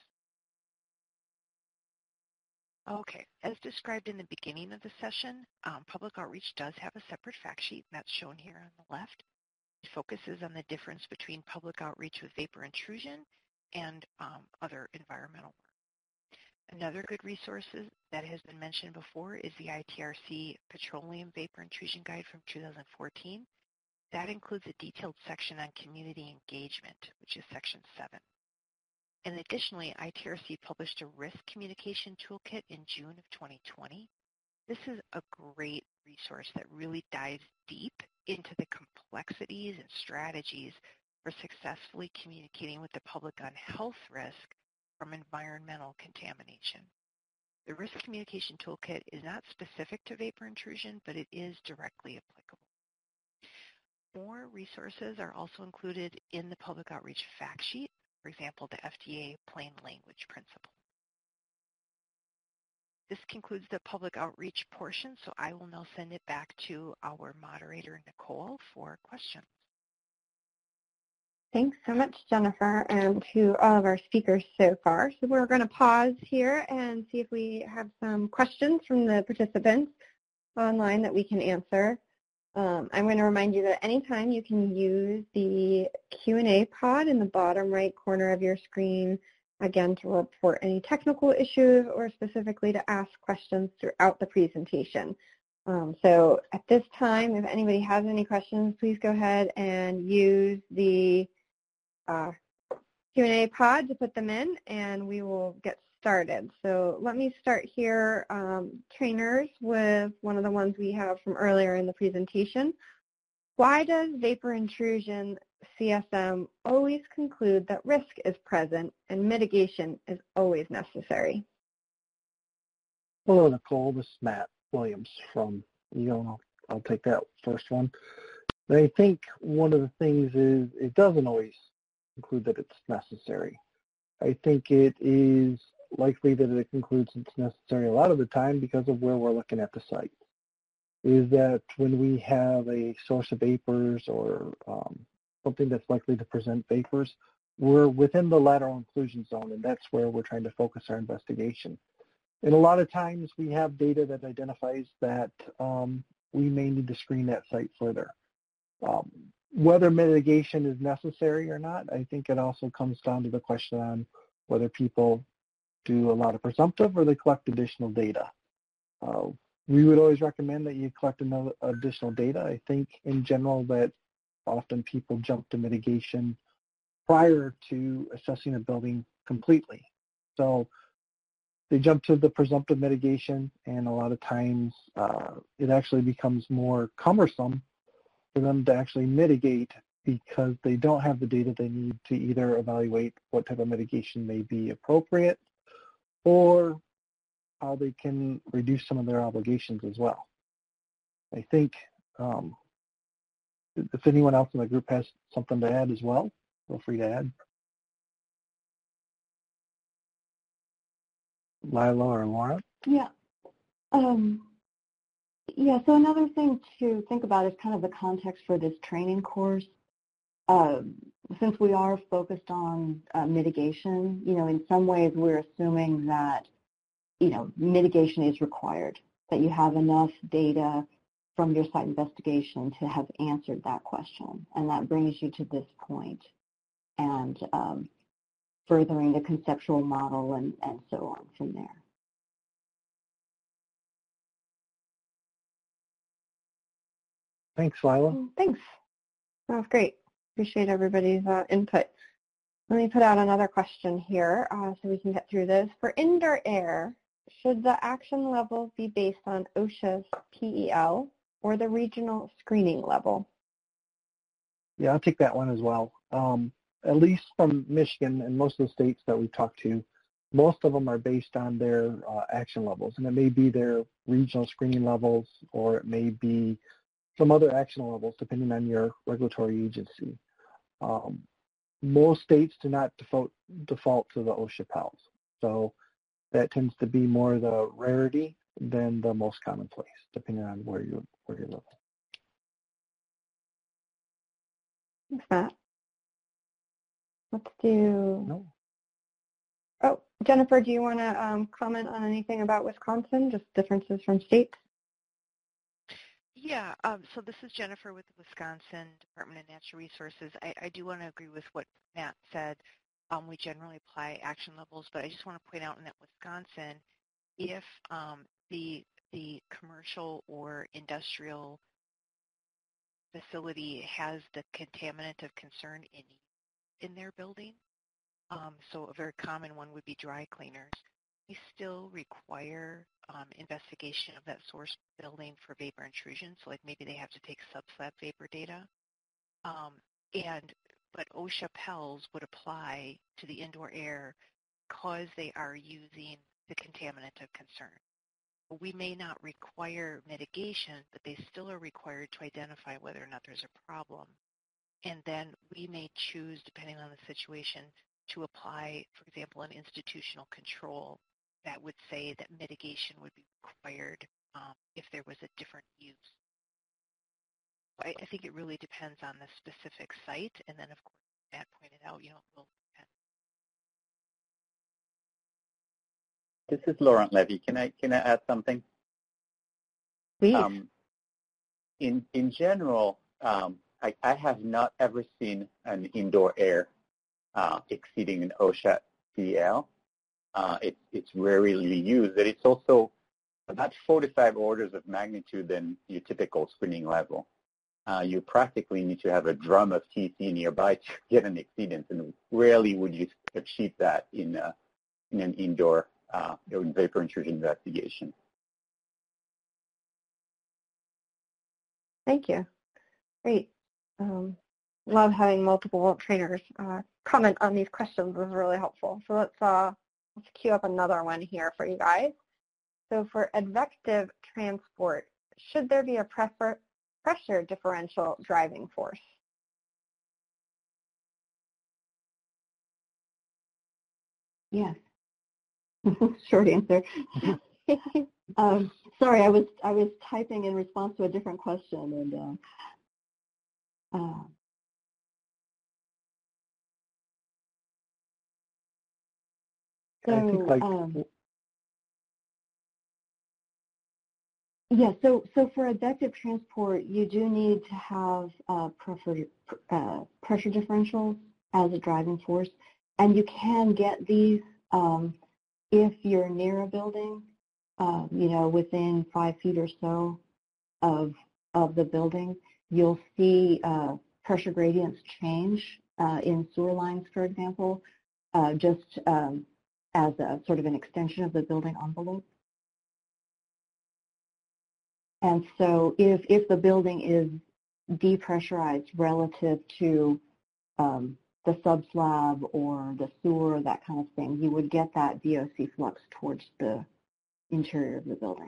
Okay, as described in the beginning of the session, public outreach does have a separate fact sheet, and that's shown here on the left. It focuses on the difference between public outreach with vapor intrusion and other environmental work. Another good resource that has been mentioned before is the ITRC Petroleum Vapor Intrusion Guide from 2014. That includes a detailed section on community engagement, which is section 7. And additionally, ITRC published a risk communication toolkit in June of 2020. This is a great resource that really dives deep into the complexities and strategies for successfully communicating with the public on health risk from environmental contamination. The risk communication toolkit is not specific to vapor intrusion, but it is directly applicable. More resources are also included in the public outreach fact sheet, for example, the FDA plain language principle. This concludes the public outreach portion, so I will now send it back to our moderator, Nicole, for questions. Thanks so much, Jennifer, and to all of our speakers so far. So we're going to pause here and see if we have some questions from the participants online that we can answer. I'm going to remind you that anytime you can use the Q&A pod in the bottom right corner of your screen, again, to report any technical issues or specifically to ask questions throughout the presentation. So at this time, if anybody has any questions, please go ahead and use the Q&A pod to put them in, and we will get started. So let me start here, trainers, with one of the ones we have from earlier in the presentation. Why does vapor intrusion CSM always conclude that risk is present and mitigation is always necessary? Hello, Nicole. This is Matt Williams from Yale. I'll take that first one. I think one of the things is it doesn't always conclude that it's necessary. I think it is likely that it concludes it's necessary a lot of the time because of where we're looking at the site. Is that when we have a source of vapors or something that's likely to present vapors, we're within the lateral inclusion zone, and that's where we're trying to focus our investigation. And a lot of times we have data that identifies that we may need to screen that site further. Whether mitigation is necessary or not, I think it also comes down to the question on whether people do a lot of presumptive or they collect additional data. We would always recommend that you collect additional data. I think in general that often people jump to mitigation prior to assessing a building completely. So they jump to the presumptive mitigation, and a lot of times it actually becomes more cumbersome for them to actually mitigate because they don't have the data they need to either evaluate what type of mitigation may be appropriate or how they can reduce some of their obligations as well. I think if anyone else in the group has something to add as well, feel free to add. Lila or Laura? Yeah. Yeah, so another thing to think about is kind of the context for this training course. Since we are focused on mitigation, in some ways we're assuming that, mitigation is required, that you have enough data from your site investigation to have answered that question. And that brings you to this point and furthering the conceptual model and so on from there. Thanks, Lila. Thanks. That was great. Appreciate everybody's input. Let me put out another question here so we can get through this. For indoor air, should the action level be based on OSHA's PEL or the regional screening level? Yeah, I'll take that one as well. At least from Michigan and most of the states that we talk to, most of them are based on their action levels. And it may be their regional screening levels or it may be some other action levels depending on your regulatory agency. Most states do not default to the OSHA PELs. So that tends to be more the rarity than the most commonplace, depending on where you're living. Thanks, Matt. Let's do... No. Oh, Jennifer, do you want to comment on anything about Wisconsin, just differences from states? Yeah, so this is Jennifer with the Wisconsin Department of Natural Resources. I do want to agree with what Matt said. We generally apply action levels, but I just want to point out in that Wisconsin, if the commercial or industrial facility has the contaminant of concern in their building, so a very common one would be dry cleaners, we still require investigation of that source building for vapor intrusion. So like maybe they have to take subslab vapor data. But OSHA PELs would apply to the indoor air because they are using the contaminant of concern. We may not require mitigation, but they still are required to identify whether or not there's a problem. And then we may choose, depending on the situation, to apply, for example, an institutional control that would say that mitigation would be required if there was a different use. I think it really depends on the specific site, and then, of course, Matt pointed out, it will depend. This is Laurent Levy. Can I add something? Please. In general, I have not ever seen an indoor air exceeding an OSHA CL. It's rarely used, but it's also about 4 to 5 orders of magnitude than your typical screening level. You practically need to have a drum of TC nearby to get an exceedance, and rarely would you achieve that in an indoor vapor intrusion investigation. Thank you. Great. Love having multiple trainers comment on these questions. Is really helpful. So let's queue up another one here for you guys. So for advective transport, should there be a pressure differential driving force? Yes. Short answer. Sorry, I was typing in response to a different question, and I think like yeah. So for advective transport, you do need to have pressure differentials as a driving force, and you can get these if you're near a building, within 5 feet or so of the building. You'll see pressure gradients change in sewer lines, for example, just as a sort of an extension of the building envelope. And so if the building is depressurized relative to the subslab or the sewer, that kind of thing, you would get that VOC flux towards the interior of the building.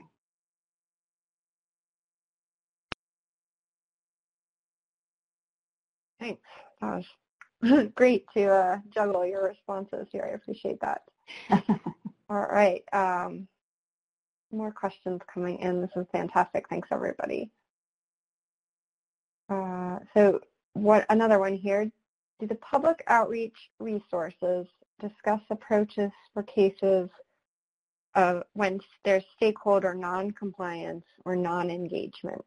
Thanks. That was great to juggle your responses here. I appreciate that. All right. More questions coming in. This is fantastic. Thanks, everybody. So another one here. Do the public outreach resources discuss approaches for cases when there's stakeholder non-compliance or non-engagement?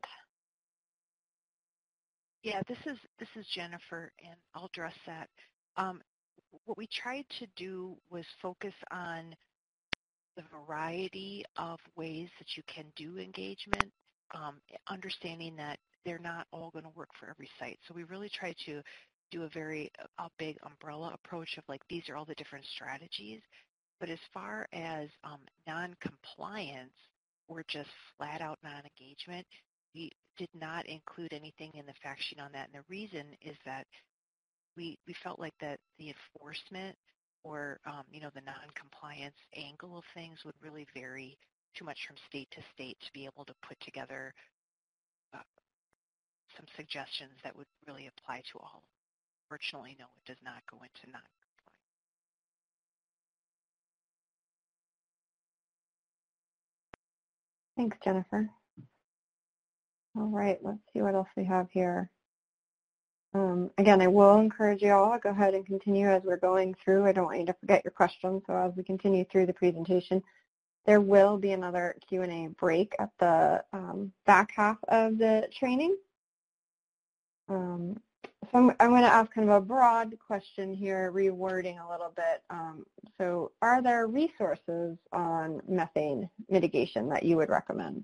Yeah, this is Jennifer, and I'll address that. What we tried to do was focus on the variety of ways that you can do engagement, understanding that they're not all going to work for every site. So we really tried to do a big umbrella approach of like, these are all the different strategies. But as far as non-compliance or just flat out non-engagement, we did not include anything in the fact sheet on that. And the reason is that we felt like that the enforcement or the non-compliance angle of things would really vary too much from state to state to be able to put together some suggestions that would really apply to all. Fortunately, no, it does not go into non-compliance. Thanks, Jennifer. All right, let's see what else we have here. Again, I will encourage you all to go ahead and continue as we're going through. I don't want you to forget your questions, so as we continue through the presentation, there will be another Q&A break at the back half of the training. So I'm going to ask kind of a broad question here, rewording a little bit. So are there resources on methane mitigation that you would recommend?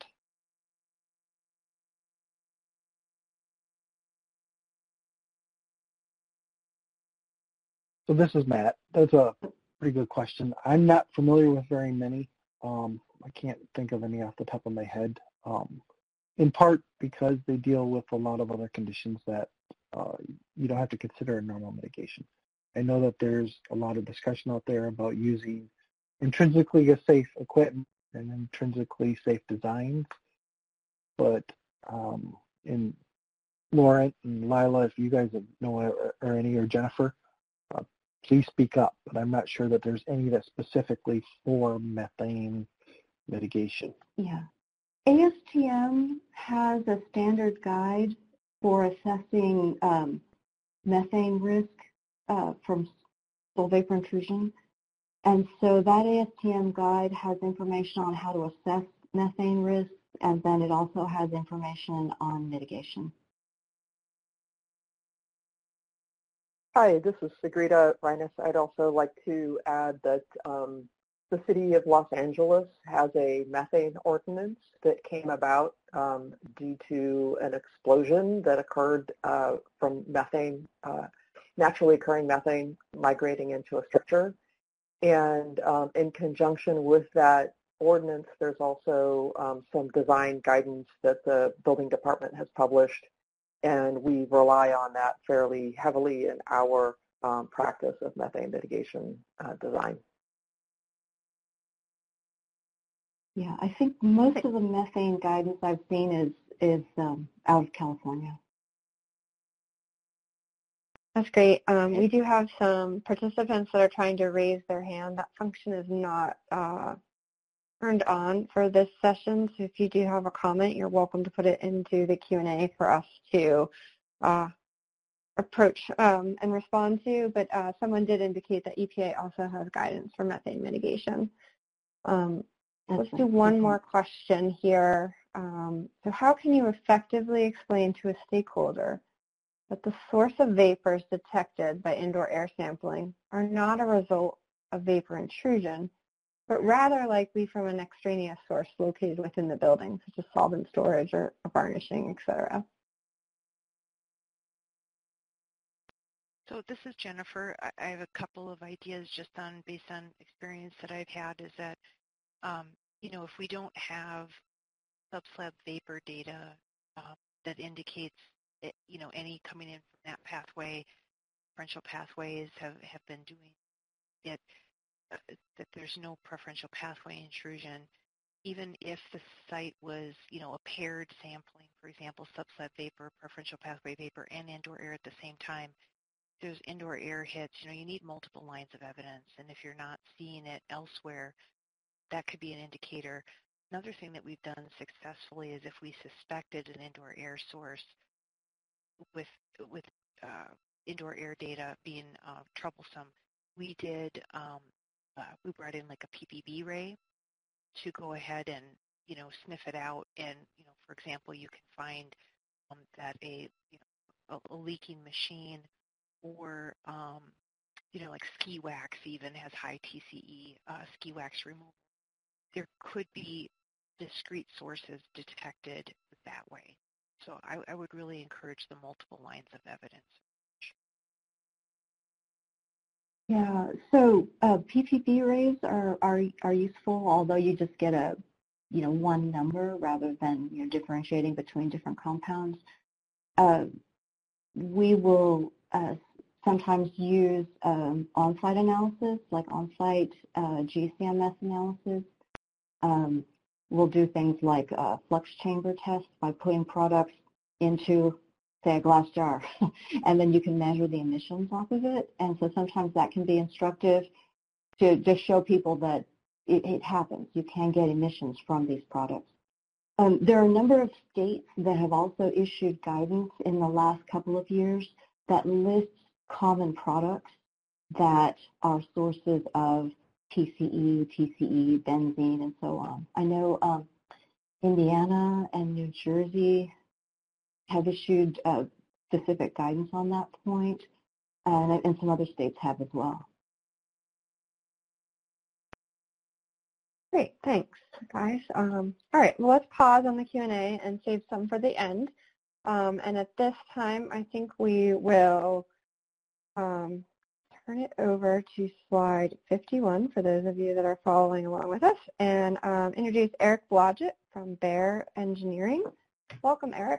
So this is Matt. That's a pretty good question. I'm not familiar with very many. I can't think of any off the top of my head, in part because they deal with a lot of other conditions that you don't have to consider in normal mitigation. I know that there's a lot of discussion out there about using intrinsically safe equipment and intrinsically safe designs. But in Laurent and Lila, if you guys know or any, or Jennifer, please speak up. But I'm not sure that there's any that's specifically for methane mitigation. Yeah. ASTM has a standard guide for assessing methane risk from soil vapor intrusion. And so that ASTM guide has information on how to assess methane risk, and then it also has information on mitigation. Hi, this is Sagrita Reines. I'd also like to add that the city of Los Angeles has a methane ordinance that came about due to an explosion that occurred from methane, naturally occurring methane migrating into a structure. And in conjunction with that ordinance, there's also some design guidance that the building department has published, and we rely on that fairly heavily in our practice of methane mitigation design. Yeah, I think most of the methane guidance I've seen is out of California. That's great. We do have some participants that are trying to raise their hand. That function is not turned on for this session, so if you do have a comment, you're welcome to put it into the Q&A for us to approach and respond to, but someone did indicate that EPA also has guidance for methane mitigation. Let's do one more question here. So how can you effectively explain to a stakeholder that the source of vapors detected by indoor air sampling are not a result of vapor intrusion, but rather likely from an extraneous source located within the building, such as solvent storage or varnishing, etc.? So this is Jennifer. I have a couple of ideas just based on experience that I've had, is that if we don't have subslab vapor data that indicates any coming in from that pathway, preferential pathways have been doing it, that there's no preferential pathway intrusion, even if the site was, a paired sampling, for example, subslab vapor, preferential pathway vapor, and indoor air at the same time. If there's indoor air hits, you need multiple lines of evidence, and if you're not seeing it elsewhere, that could be an indicator. Another thing that we've done successfully is if we suspected an indoor air source with indoor air data being troublesome, we brought in like a PPB ray to go ahead and sniff it out, and for example, you can find that a leaking machine or like ski wax even has high TCE ski wax removal. There could be discrete sources detected that way. So I would really encourage the multiple lines of evidence. Yeah, so PPB rays are useful, although you just get a one number rather than differentiating between different compounds. We will sometimes use on-site analysis, like on-site GCMS analysis. We'll do things like flux chamber tests by putting products into, say, a glass jar, and then you can measure the emissions off of it. And so sometimes that can be instructive to just show people that it happens. You can get emissions from these products. There are a number of states that have also issued guidance in the last couple of years that lists common products that are sources of TCE, benzene, and so on. I know Indiana and New Jersey have issued specific guidance on that point, and some other states have as well. Great, thanks, guys. All right, well, let's pause on the Q&A and save some for the end. And at this time, I think we will turn it over to slide 51 for those of you that are following along with us, and introduce Eric Blodgett from Bear Engineering. Welcome, Eric.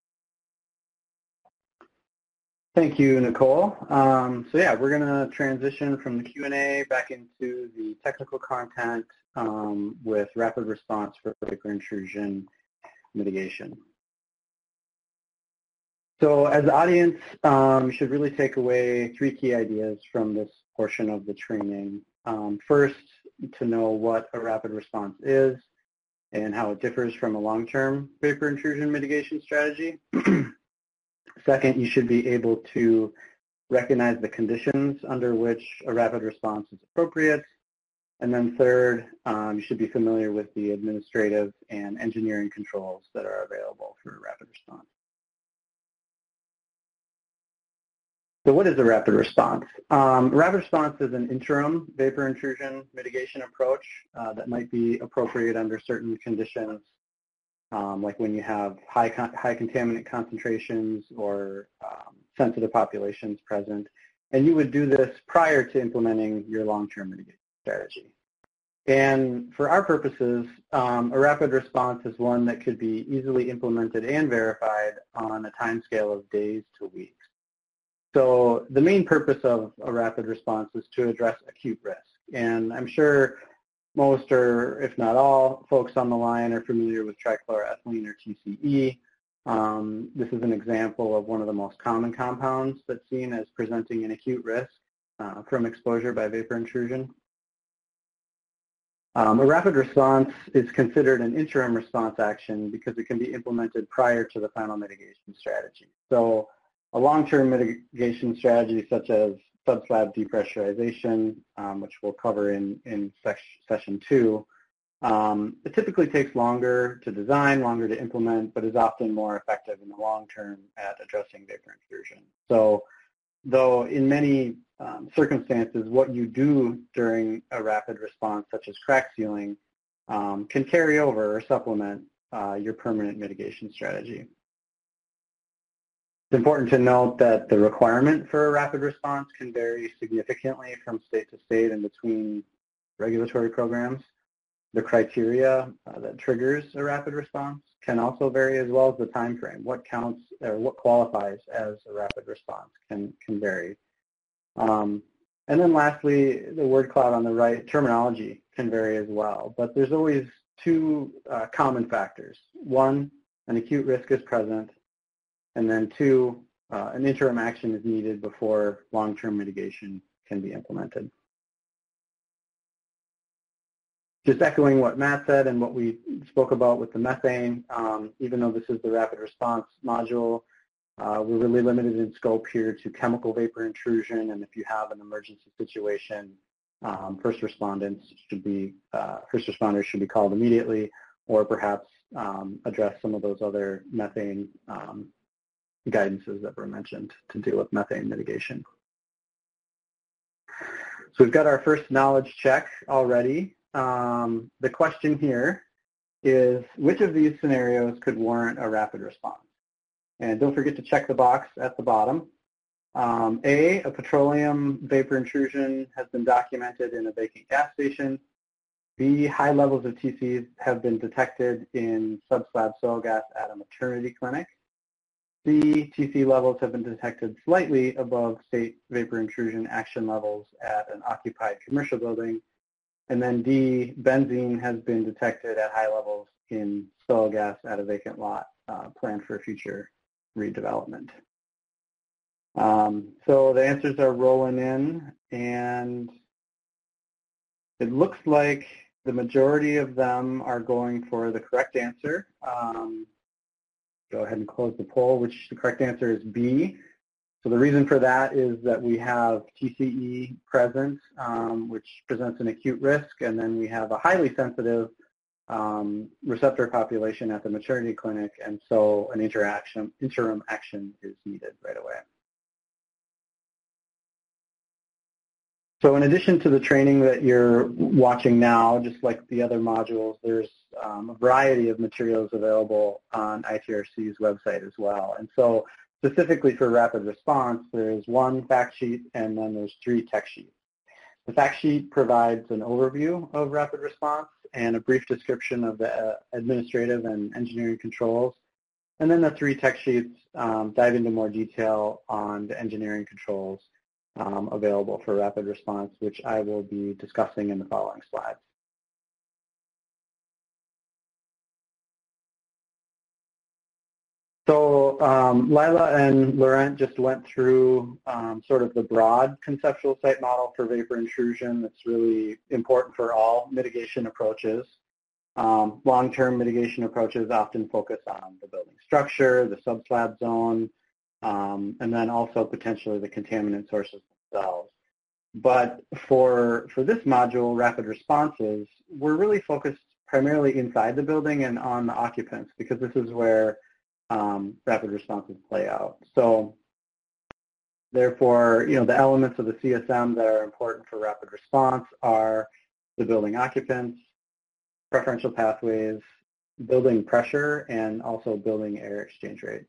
Thank you, Nicole. So yeah, we're going to transition from the Q&A back into the technical content. with rapid response for vapor intrusion mitigation. So as the audience, you should really take away 3 key ideas from this portion of the training. First, to know what a rapid response is and how it differs from a long-term vapor intrusion mitigation strategy. Second, you should be able to recognize the conditions under which a rapid response is appropriate. And then third, you should be familiar with the administrative and engineering controls that are available for a rapid response. So what is a rapid response? Rapid response is an interim vapor intrusion mitigation approach that might be appropriate under certain conditions, like when you have high contaminant concentrations or sensitive populations present. And you would do this prior to implementing your long-term mitigation strategy. And for our purposes, a rapid response is one that could be easily implemented and verified on a timescale of days to weeks. So the main purpose of a rapid response is to address acute risk. And I'm sure most, or if not all, folks on the line are familiar with trichloroethylene or TCE. This is an example of one of the most common compounds that's seen as presenting an acute risk from exposure by vapor intrusion. A rapid response is considered an interim response action because it can be implemented prior to the final mitigation strategy. So a long-term mitigation strategy such as subslab depressurization, which we'll cover in session 2, it typically takes longer to design, longer to implement, but is often more effective in the long term at addressing vapor intrusion. So though in many circumstances what you do during a rapid response, such as crack sealing, can carry over or supplement your permanent mitigation strategy. It's important to note that the requirement for a rapid response can vary significantly from state to state and between regulatory programs. The criteria that triggers a rapid response can also vary, as well as the time frame. What counts or what qualifies as a rapid response can vary. And then lastly, the word cloud on the right, terminology can vary as well. But there's always 2 common factors. 1, an acute risk is present. And then 2, an interim action is needed before long-term mitigation can be implemented. Just echoing what Matt said and what we spoke about with the methane, even though this is the rapid response module, we're really limited in scope here to chemical vapor intrusion. And if you have an emergency situation, first responders should be called immediately, or perhaps address some of those other methane guidances that were mentioned to deal with methane mitigation. So we've got our first knowledge check already. The question here is, which of these scenarios could warrant a rapid response? And don't forget to check the box at the bottom. A petroleum vapor intrusion has been documented in a vacant gas station. B, high levels of TCs have been detected in subslab soil gas at a maternity clinic. C, TC levels have been detected slightly above state vapor intrusion action levels at an occupied commercial building. And then D, benzene has been detected at high levels in soil gas at a vacant lot planned for future redevelopment. So the answers are rolling in, and it looks like the majority of them are going for the correct answer. Go ahead and close the poll, which the correct answer is B. So the reason for that is that we have TCE present, which presents an acute risk, and then we have a highly sensitive receptor population at the maternity clinic, and so an interim action is needed right away. So in addition to the training that you're watching now, just like the other modules, there's a variety of materials available on ITRC's website as well. And so specifically for rapid response, there's 1 fact sheet and then there's 3 tech sheets. The fact sheet provides an overview of rapid response and a brief description of the administrative and engineering controls. And then the 3 tech sheets dive into more detail on the engineering controls available for rapid response, which I will be discussing in the following slides. So Lila and Laurent just went through sort of the broad conceptual site model for vapor intrusion that's really important for all mitigation approaches. Long-term mitigation approaches often focus on the building structure, the subslab zone, and then also potentially the contaminant sources themselves. But for this module, rapid responses, we're really focused primarily inside the building and on the occupants because this is where rapid responses play out. So therefore, the elements of the CSM that are important for rapid response are the building occupants, preferential pathways, building pressure, and also building air exchange rate.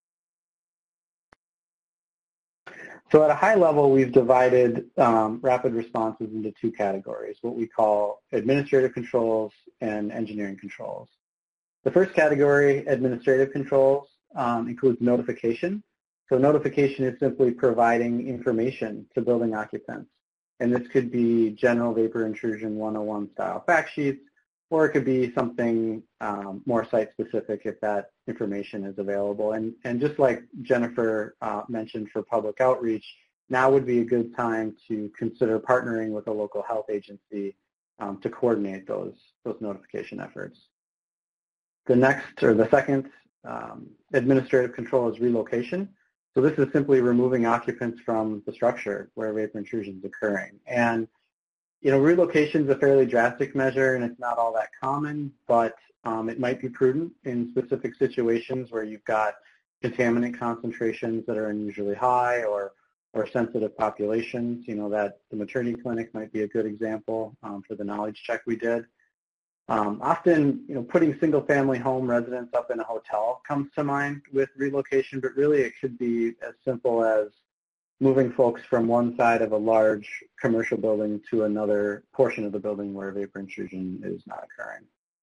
So at a high level, we've divided rapid responses into two categories, what we call administrative controls and engineering controls. The first category, administrative controls, includes notification. So notification is simply providing information to building occupants. And this could be general vapor intrusion 101 style fact sheets, or it could be something more site-specific if that information is available. And just like Jennifer mentioned for public outreach, now would be a good time to consider partnering with a local health agency to coordinate those notification efforts. The second administrative control is relocation. So this is simply removing occupants from the structure where vapor intrusion is occurring. And relocation is a fairly drastic measure, and it's not all that common, but it might be prudent in specific situations where you've got contaminant concentrations that are unusually high or sensitive populations. That the maternity clinic might be a good example for the knowledge check we did. Often, putting single-family home residents up in a hotel comes to mind with relocation, but really it could be as simple as moving folks from one side of a large commercial building to another portion of the building where vapor intrusion is not occurring.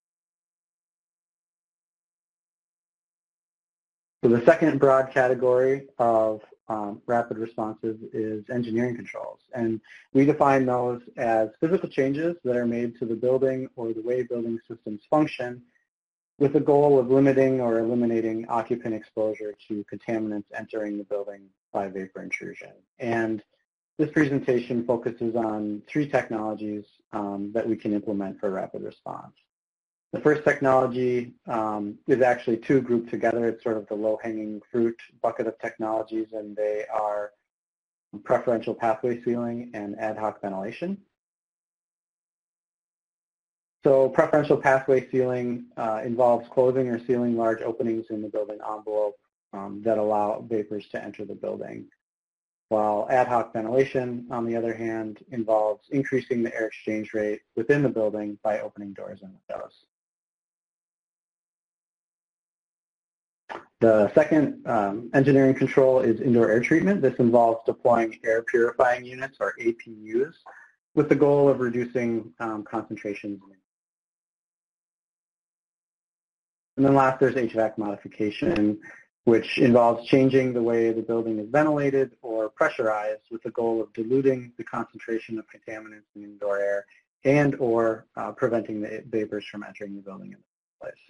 So the second broad category of rapid responses is engineering controls. And we define those as physical changes that are made to the building or the way building systems function with the goal of limiting or eliminating occupant exposure to contaminants entering the building by vapor intrusion. And this presentation focuses on three technologies that we can implement for rapid response. The first technology is actually two grouped together. It's sort of the low-hanging fruit bucket of technologies, and they are preferential pathway sealing and ad hoc ventilation. So preferential pathway sealing involves closing or sealing large openings in the building envelope that allow vapors to enter the building. While ad hoc ventilation, on the other hand, involves increasing the air exchange rate within the building by opening doors and windows. The second engineering control is indoor air treatment. This involves deploying air purifying units, or APUs, with the goal of reducing concentrations. And then last, there's HVAC modification, which involves changing the way the building is ventilated or pressurized with the goal of diluting the concentration of contaminants in indoor air and or preventing the vapors from entering the building in the first place.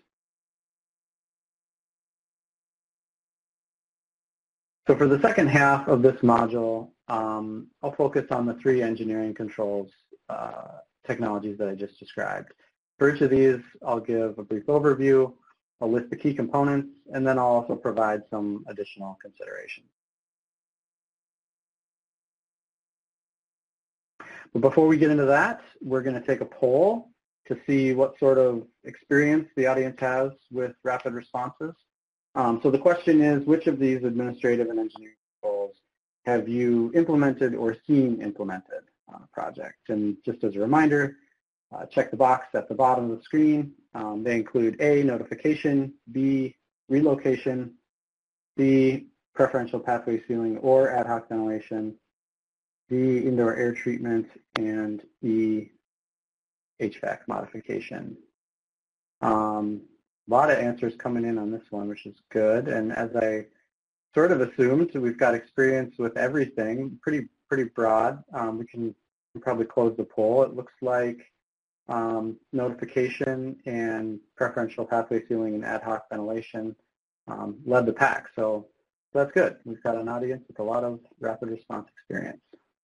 So for the second half of this module, I'll focus on the three engineering controls technologies that I just described. For each of these, I'll give a brief overview, I'll list the key components, and then I'll also provide some additional considerations. But before we get into that, we're going to take a poll to see what sort of experience the audience has with rapid responses. So the question is, which of these administrative and engineering controls have you implemented or seen implemented on a project? And just as a reminder, check the box at the bottom of the screen. They include A, notification, B, relocation, C, preferential pathway sealing or ad hoc ventilation, D, indoor air treatment, and E, HVAC modification. A lot of answers coming in on this one, which is good. And as I sort of assumed, we've got experience with everything, pretty broad. We can probably close the poll. It looks like notification and preferential pathway sealing and ad hoc ventilation led the pack. So that's good. We've got an audience with a lot of rapid response experience.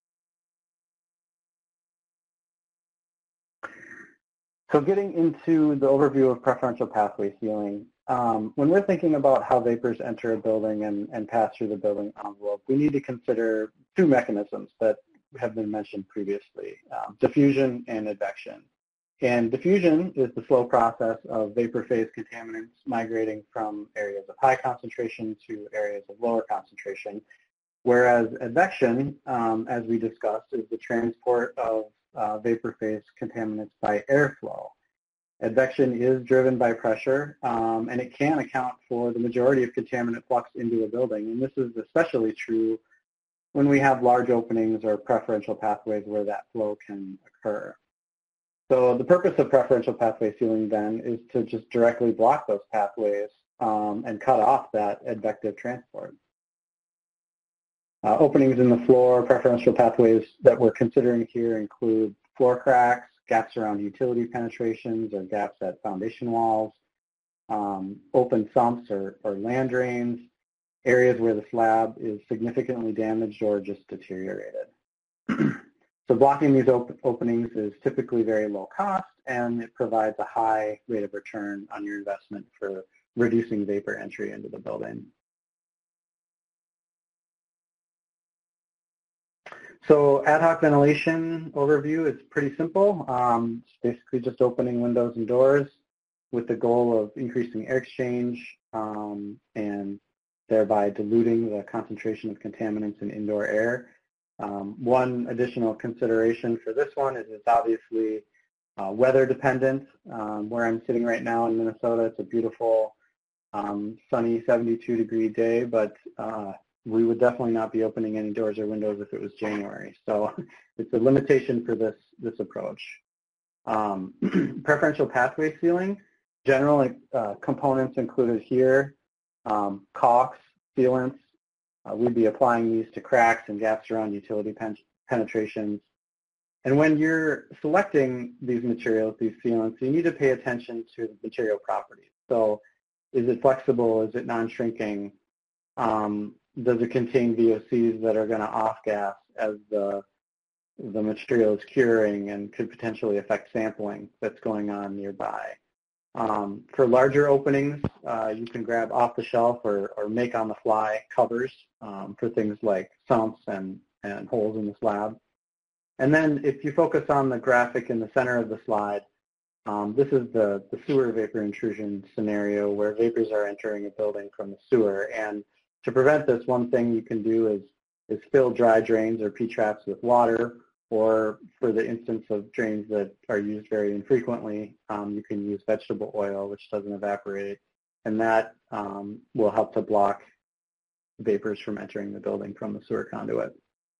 So getting into the overview of preferential pathway sealing, when we're thinking about how vapors enter a building and pass through the building envelope, we need to consider two mechanisms that have been mentioned previously, diffusion and advection. And diffusion is the slow process of vapor phase contaminants migrating from areas of high concentration to areas of lower concentration, whereas advection, as we discussed, is the transport of vapor phase contaminants by airflow. Advection is driven by pressure, and it can account for the majority of contaminant flux into a building. And this is especially true when we have large openings or preferential pathways where that flow can occur. So the purpose of preferential pathway sealing then is to just directly block those pathways and cut off that advective transport. Openings in the floor, preferential pathways that we're considering here include floor cracks, gaps around utility penetrations or gaps at foundation walls, open sumps or land drains, areas where the slab is significantly damaged or just deteriorated. So blocking these openings is typically very low cost, and it provides a high rate of return on your investment for reducing vapor entry into the building. So ad hoc ventilation overview is pretty simple. It's basically just opening windows and doors with the goal of increasing air exchange and thereby diluting the concentration of contaminants in indoor air. One additional consideration for this one is it's obviously weather dependent. Where I'm sitting right now in Minnesota, it's a beautiful sunny 72-degree day, but we would definitely not be opening any doors or windows if it was January. So it's a limitation for this approach. Preferential pathway sealing, general components included here, caulks, sealants. We'd be applying these to cracks and gaps around utility penetrations. And when you're selecting these materials, these sealants, you need to pay attention to the material properties. So is it flexible? Is it non-shrinking? Does it contain VOCs that are going to off-gas as the material is curing and could potentially affect sampling that's going on nearby? For larger openings, you can grab off-the-shelf or make on-the-fly covers for things like sumps and holes in the slab. And then if you focus on the graphic in the center of the slide, this is the sewer vapor intrusion scenario where vapors are entering a building from the sewer. And to prevent this, one thing you can do is fill dry drains or P-traps with water, or for the instance of drains that are used very infrequently, you can use vegetable oil, which doesn't evaporate, and that will help to block vapors from entering the building from the sewer conduit.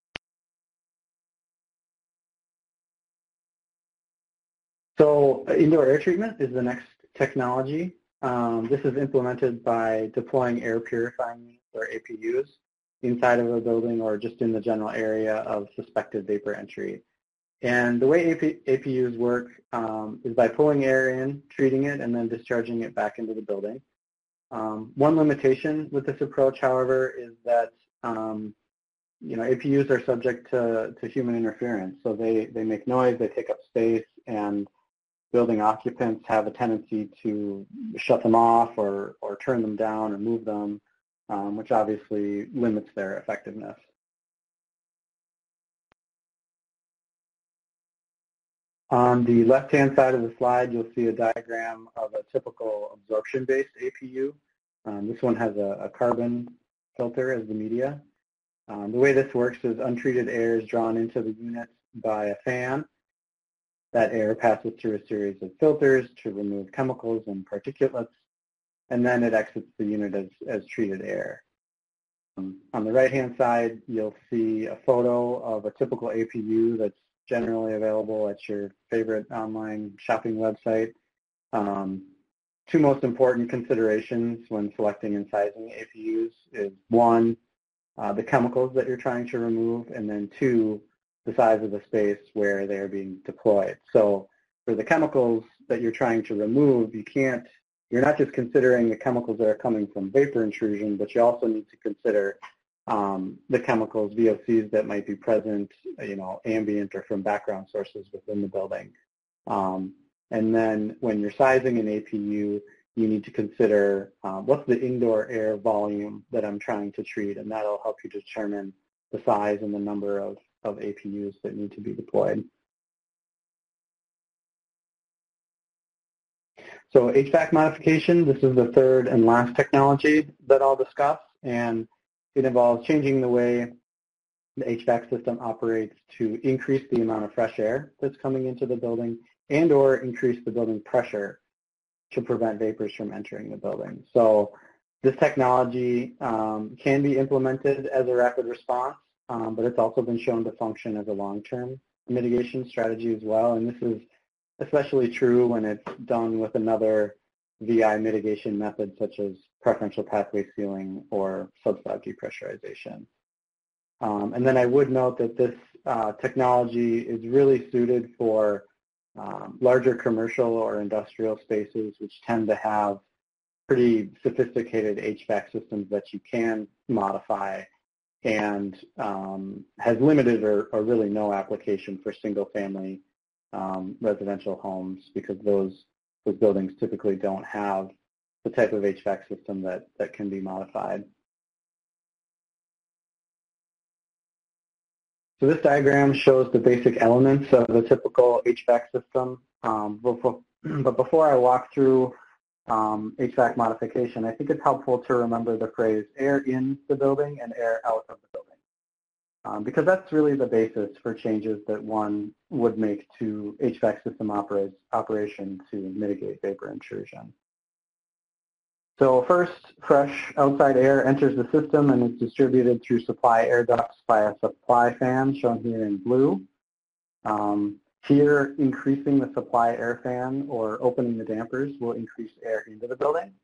So indoor air treatment is the next technology. This is implemented by deploying air purifying units, or APUs, inside of a building or just in the general area of suspected vapor entry. And the way APUs work is by pulling air in, treating it, and then discharging it back into the building. One limitation with this approach, however, is that APUs are subject to human interference. So they make noise, they take up space, and building occupants have a tendency to shut them off or turn them down or move them, which obviously limits their effectiveness. On the left-hand side of the slide, you'll see a diagram of a typical absorption-based APU. This one has a carbon filter as the media. The way this works is untreated air is drawn into the unit by a fan. That air passes through a series of filters to remove chemicals and particulates, and then it exits the unit as treated air. On the right-hand side, you'll see a photo of a typical APU that's generally available at your favorite online shopping website. Two most important considerations when selecting and sizing APUs is one, the chemicals that you're trying to remove, and then two, the size of the space where they are being deployed. So for the chemicals that you're trying to remove, you can't you're not just considering the chemicals that are coming from vapor intrusion, but you also need to consider the chemicals, VOCs, that might be present, ambient or from background sources within the building. And then when you're sizing an APU, you need to consider what's the indoor air volume that I'm trying to treat, and that'll help you determine the size and the number of APUs that need to be deployed. So HVAC modification, this is the third and last technology that I'll discuss, and it involves changing the way the HVAC system operates to increase the amount of fresh air that's coming into the building and or increase the building pressure to prevent vapors from entering the building. So this technology can be implemented as a rapid response, but it's also been shown to function as a long-term mitigation strategy as well, and this is especially true when it's done with another VI mitigation method such as preferential pathway sealing or subslab depressurization. And then I would note that this technology is really suited for larger commercial or industrial spaces, which tend to have pretty sophisticated HVAC systems that you can modify, and has limited or really no application for single-family residential homes, because those buildings typically don't have the type of HVAC system that can be modified. So this diagram shows the basic elements of the typical HVAC system. But before I walk through HVAC modification, I think it's helpful to remember the phrase air in the building and air out of the building. Because that's really the basis for changes that one would make to HVAC system operation to mitigate vapor intrusion. So first, fresh outside air enters the system and is distributed through supply air ducts by a supply fan, shown here in blue. Here, increasing the supply air fan or opening the dampers will increase air into the building.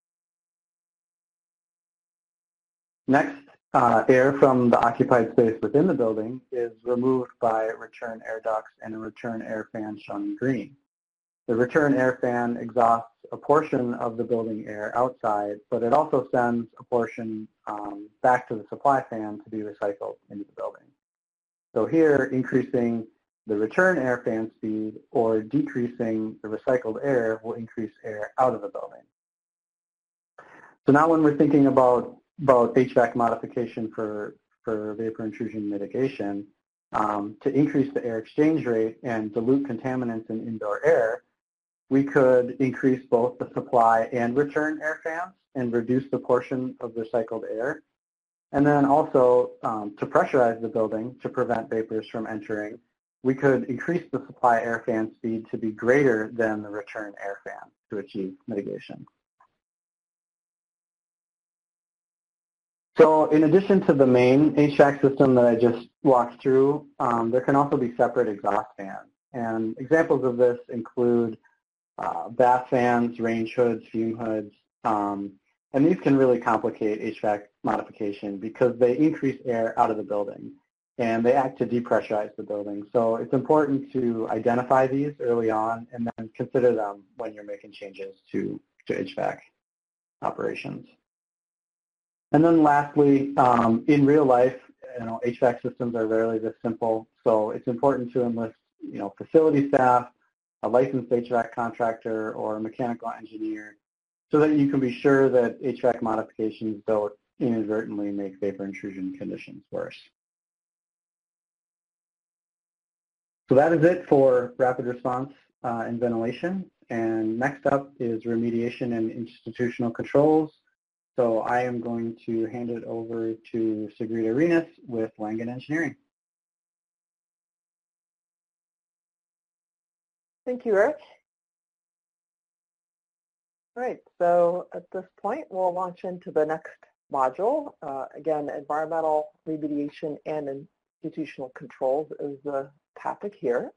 Next, air from the occupied space within the building is removed by return air ducts and a return air fan, shown in green. The return air fan exhausts a portion of the building air outside, but it also sends a portion back to the supply fan to be recycled into the building. So here, increasing the return air fan speed or decreasing the recycled air will increase air out of the building. So now when we're thinking about HVAC modification for vapor intrusion mitigation, to increase the air exchange rate and dilute contaminants in indoor air, we could increase both the supply and return air fans and reduce the portion of recycled air. And then also, to pressurize the building to prevent vapors from entering, we could increase the supply air fan speed to be greater than the return air fan to achieve mitigation. So in addition to the main HVAC system that I just walked through, there can also be separate exhaust fans. And examples of this include bath fans, range hoods, fume hoods, and these can really complicate HVAC modification because they increase air out of the building and they act to depressurize the building. So it's important to identify these early on and then consider them when you're making changes to HVAC operations. And then lastly, in real life, HVAC systems are rarely this simple, so it's important to enlist, facility staff, a licensed HVAC contractor, or a mechanical engineer, so that you can be sure that HVAC modifications don't inadvertently make vapor intrusion conditions worse. So that is it for rapid response and ventilation. And next up is remediation and institutional controls. So I am going to hand it over to Sigrita Renas with Langen Engineering. Thank you, Eric. All right, so at this point, we'll launch into the next module. Again, environmental remediation and institutional controls is the topic here.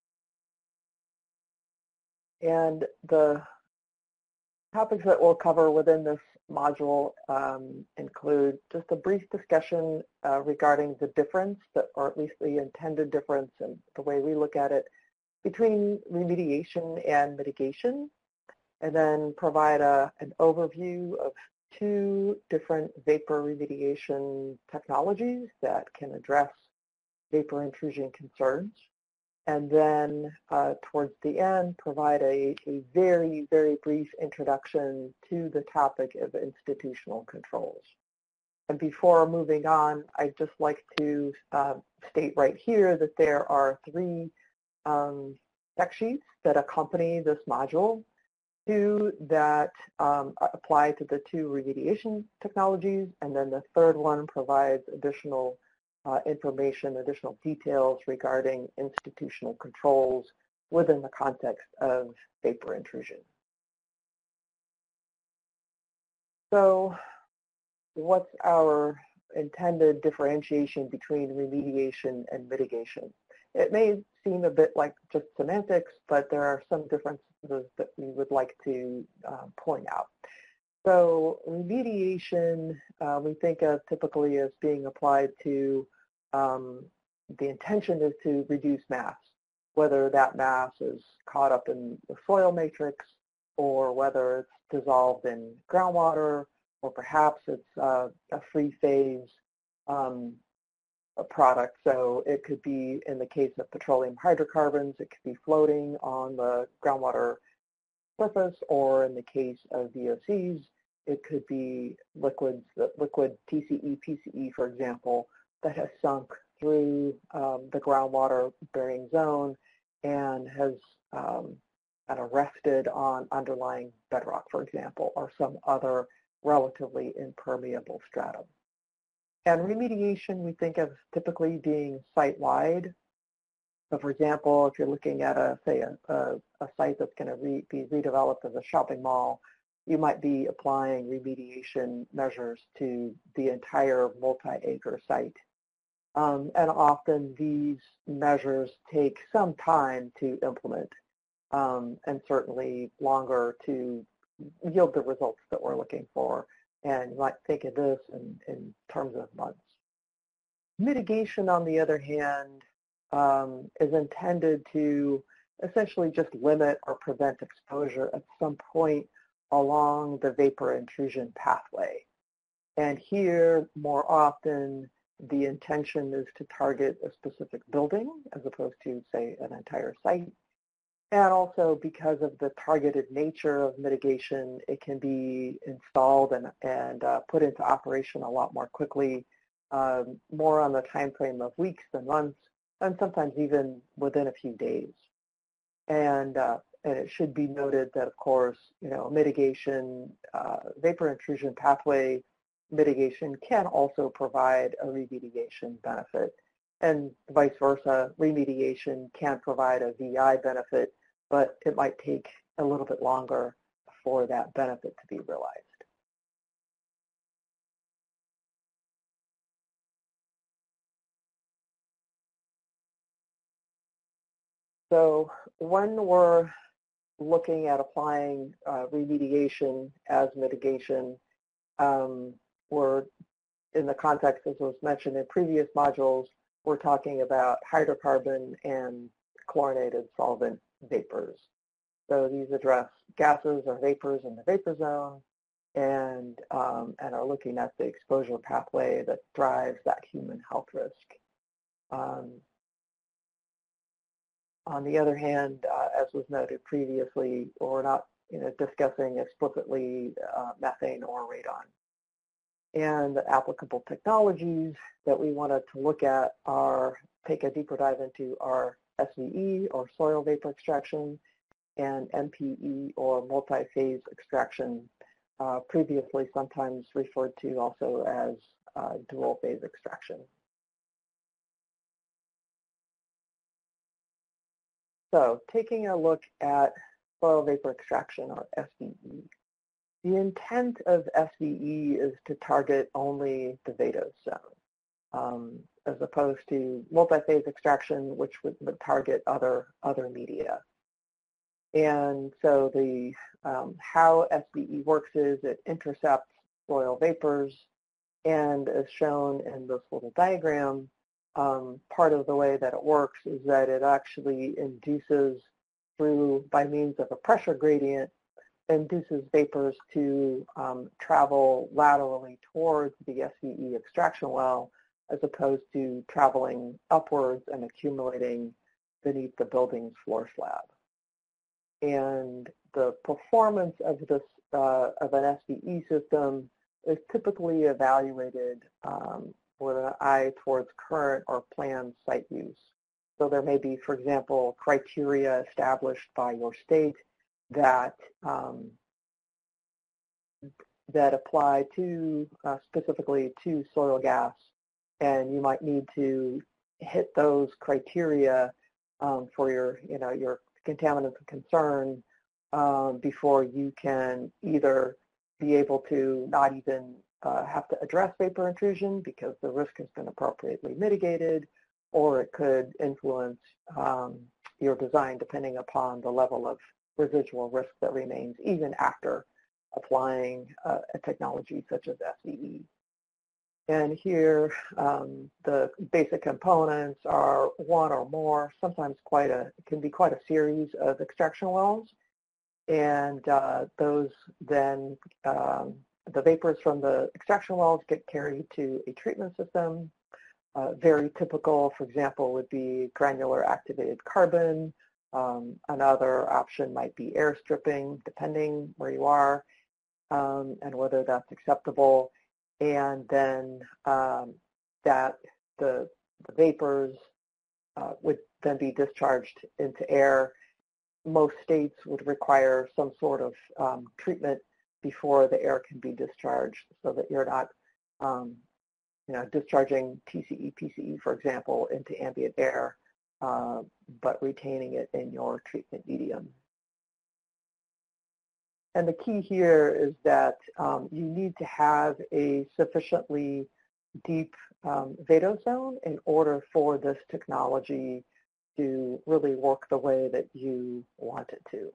And the topics that we'll cover within this module include just a brief discussion regarding the difference, or at least the intended difference and the way we look at it, between remediation and mitigation. and then provide an overview of 2 different vapor remediation technologies that can address vapor intrusion concerns. And then towards the end, provide a very, very brief introduction to the topic of institutional controls. And before moving on, I'd just like to state right here that there are 3 tech sheets that accompany this module, 2 that apply to the 2 remediation technologies, and then the 3rd one provides additional information, additional details regarding institutional controls within the context of vapor intrusion. So what's our intended differentiation between remediation and mitigation? It may seem a bit like just semantics, but there are some differences that we would like to point out. So remediation, we think of typically as being applied to, the intention is to reduce mass, whether that mass is caught up in the soil matrix or whether it's dissolved in groundwater, or perhaps it's a free phase product. So it could be, in the case of petroleum hydrocarbons, it could be floating on the groundwater surface, or in the case of VOCs, it could be liquid TCE, PCE, for example, that has sunk through the groundwater bearing zone and has kind of rested on underlying bedrock, for example, or some other relatively impermeable stratum. And remediation we think of typically being site-wide. So for example, if you're looking at a site that's going to be redeveloped as a shopping mall, you might be applying remediation measures to the entire multi-acre site. And often these measures take some time to implement, and certainly longer to yield the results that we're looking for. And you might think of this in terms of months. Mitigation, on the other hand, is intended to essentially just limit or prevent exposure at some point along the vapor intrusion pathway. And here, more often, the intention is to target a specific building as opposed to, say, an entire site. And also, because of the targeted nature of mitigation, it can be installed and put into operation a lot more quickly, more on the time frame of weeks than months, and sometimes even within a few days. And it should be noted that, of course, mitigation, vapor intrusion pathway mitigation can also provide a remediation benefit. And vice versa, remediation can provide a VI benefit, but it might take a little bit longer for that benefit to be realized. So when we're looking at applying remediation as mitigation, we're, in the context, as was mentioned in previous modules, we're talking about hydrocarbon and chlorinated solvent vapors. So these address gases or vapors in the vapor zone and are looking at the exposure pathway that drives that human health risk. On the other hand, as was noted previously, we're not discussing explicitly methane or radon. And the applicable technologies that we wanted to look at take a deeper dive into are SVE, or soil vapor extraction, and MPE, or multi-phase extraction, previously sometimes referred to also as dual phase extraction. So taking a look at soil vapor extraction, or SVE. The intent of SVE is to target only the vadose zone, as opposed to multi-phase extraction, which would target other media. And so the how SVE works is it intercepts soil vapors, and as shown in this little diagram, part of the way that it works is that it actually induces by means of a pressure gradient, induces vapors to travel laterally towards the SVE extraction well as opposed to traveling upwards and accumulating beneath the building's floor slab. And the performance of this of an SVE system is typically evaluated with an eye towards current or planned site use. So there may be, for example, criteria established by your state that that apply to specifically to soil gas, and you might need to hit those criteria for your your contaminants of concern before you can either be able to not even have to address vapor intrusion because the risk has been appropriately mitigated, or it could influence your design depending upon the level of residual risk that remains even after applying a technology such as SVE. And here, the basic components are one or more, sometimes it can be quite a series of extraction wells. And those then, the vapors from the extraction wells get carried to a treatment system. Very typical, for example, would be granular activated carbon. Another option might be air stripping, depending where you are and whether that's acceptable. And then that the vapors would then be discharged into air. Most states would require some sort of treatment before the air can be discharged, so that you're not discharging TCE, PCE, for example, into ambient air, but retaining it in your treatment medium. And the key here is that you need to have a sufficiently deep vadose zone in order for this technology to really work the way that you want it to.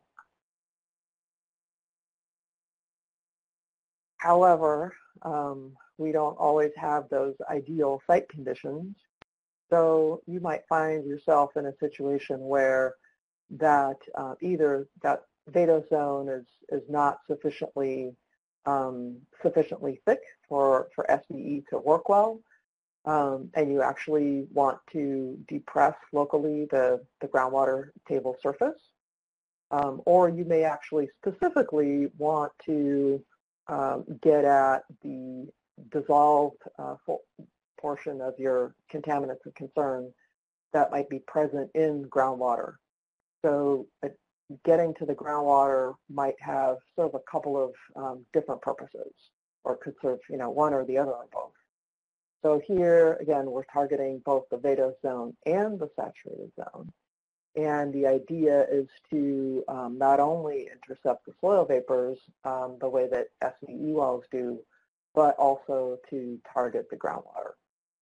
However, we don't always have those ideal site conditions. So you might find yourself in a situation where that either that vadose zone is not sufficiently thick for SVE to work well, and you actually want to depress locally the groundwater table surface, or you may actually specifically want to get at the dissolved portion of your contaminants of concern that might be present in groundwater. So getting to the groundwater might have sort of a couple of different purposes, or could serve one or the other or both. So here, again, we're targeting both the vadose zone and the saturated zone. And the idea is to not only intercept the soil vapors the way that SVE wells do, but also to target the groundwater.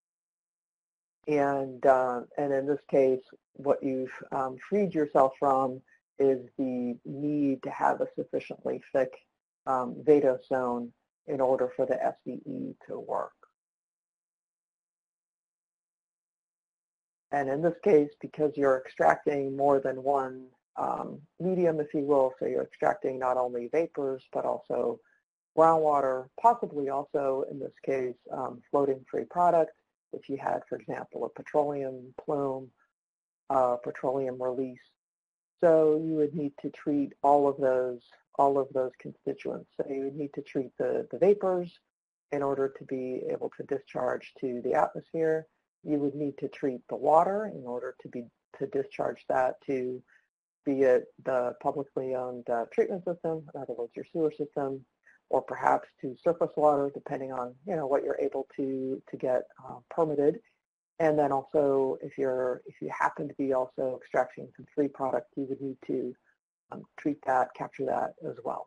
And in this case, what you've freed yourself from is the need to have a sufficiently thick vadose zone in order for the SVE to work. And in this case, because you're extracting more than one medium, if you will, so you're extracting not only vapors, but also groundwater, possibly also, in this case, floating free product. If you had, for example, a petroleum plume, petroleum release. So you would need to treat all of those constituents. So you would need to treat the vapors in order to be able to discharge to the atmosphere. You would need to treat the water in order to discharge that to, be it the publicly owned treatment system, in other words, your sewer system, or perhaps to surface water, depending on what you're able to get permitted. And then also, if you happen to be also extracting some free product, you would need to treat that, capture that as well.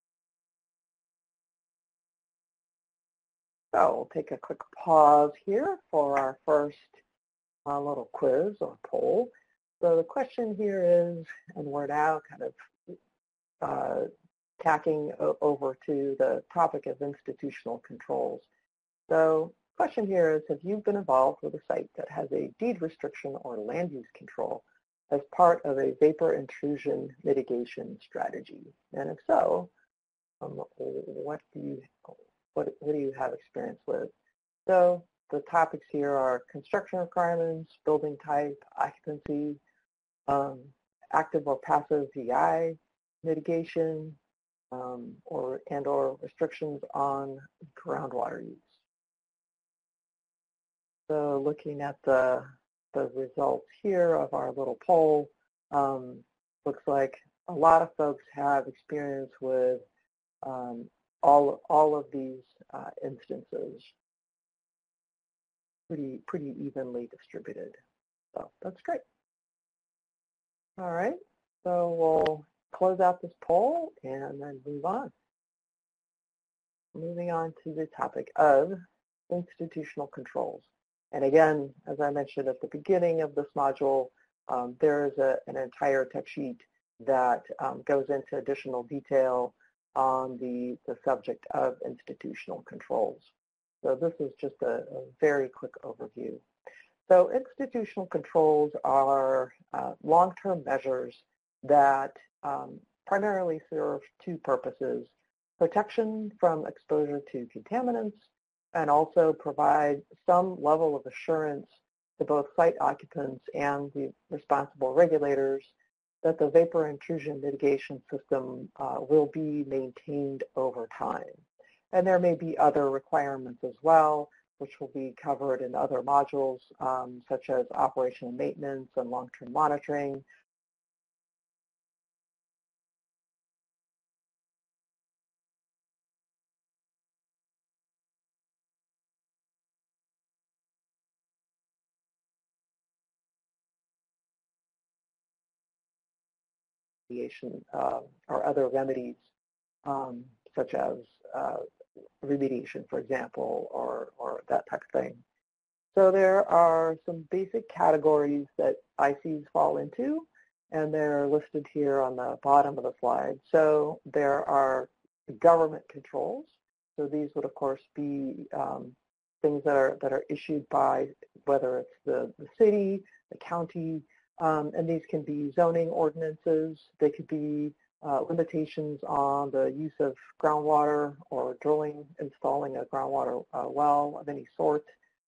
So we'll take a quick pause here for our first little quiz or poll. So the question here is, and we're now kind of tacking over to the topic of institutional controls. So the question here is, have you been involved with a site that has a deed restriction or land use control as part of a vapor intrusion mitigation strategy? And if so, what do you have experience with? So the topics here are construction requirements, building type, occupancy, active or passive VI mitigation, or restrictions on groundwater use. So looking at the results here of our little poll, looks like a lot of folks have experience with all of these instances, pretty evenly distributed. So that's great. All right, so we'll close out this poll and then move on. Moving on to the topic of institutional controls. And again, as I mentioned at the beginning of this module, there is an entire tech sheet that goes into additional detail on the subject of institutional controls. So this is just a very quick overview. So institutional controls are long-term measures that primarily serve two purposes: protection from exposure to contaminants, and also provide some level of assurance to both site occupants and the responsible regulators that the vapor intrusion mitigation system will be maintained over time. And there may be other requirements as well, which will be covered in other modules, such as operational maintenance and long-term monitoring. Or other remedies, such as remediation, for example, or that type of thing. So there are some basic categories that ICs fall into, and they're listed here on the bottom of the slide. So there are government controls. So these would, of course, be things that are issued by, whether it's the city, the county, and these can be zoning ordinances. They could be limitations on the use of groundwater or drilling, installing a groundwater well of any sort,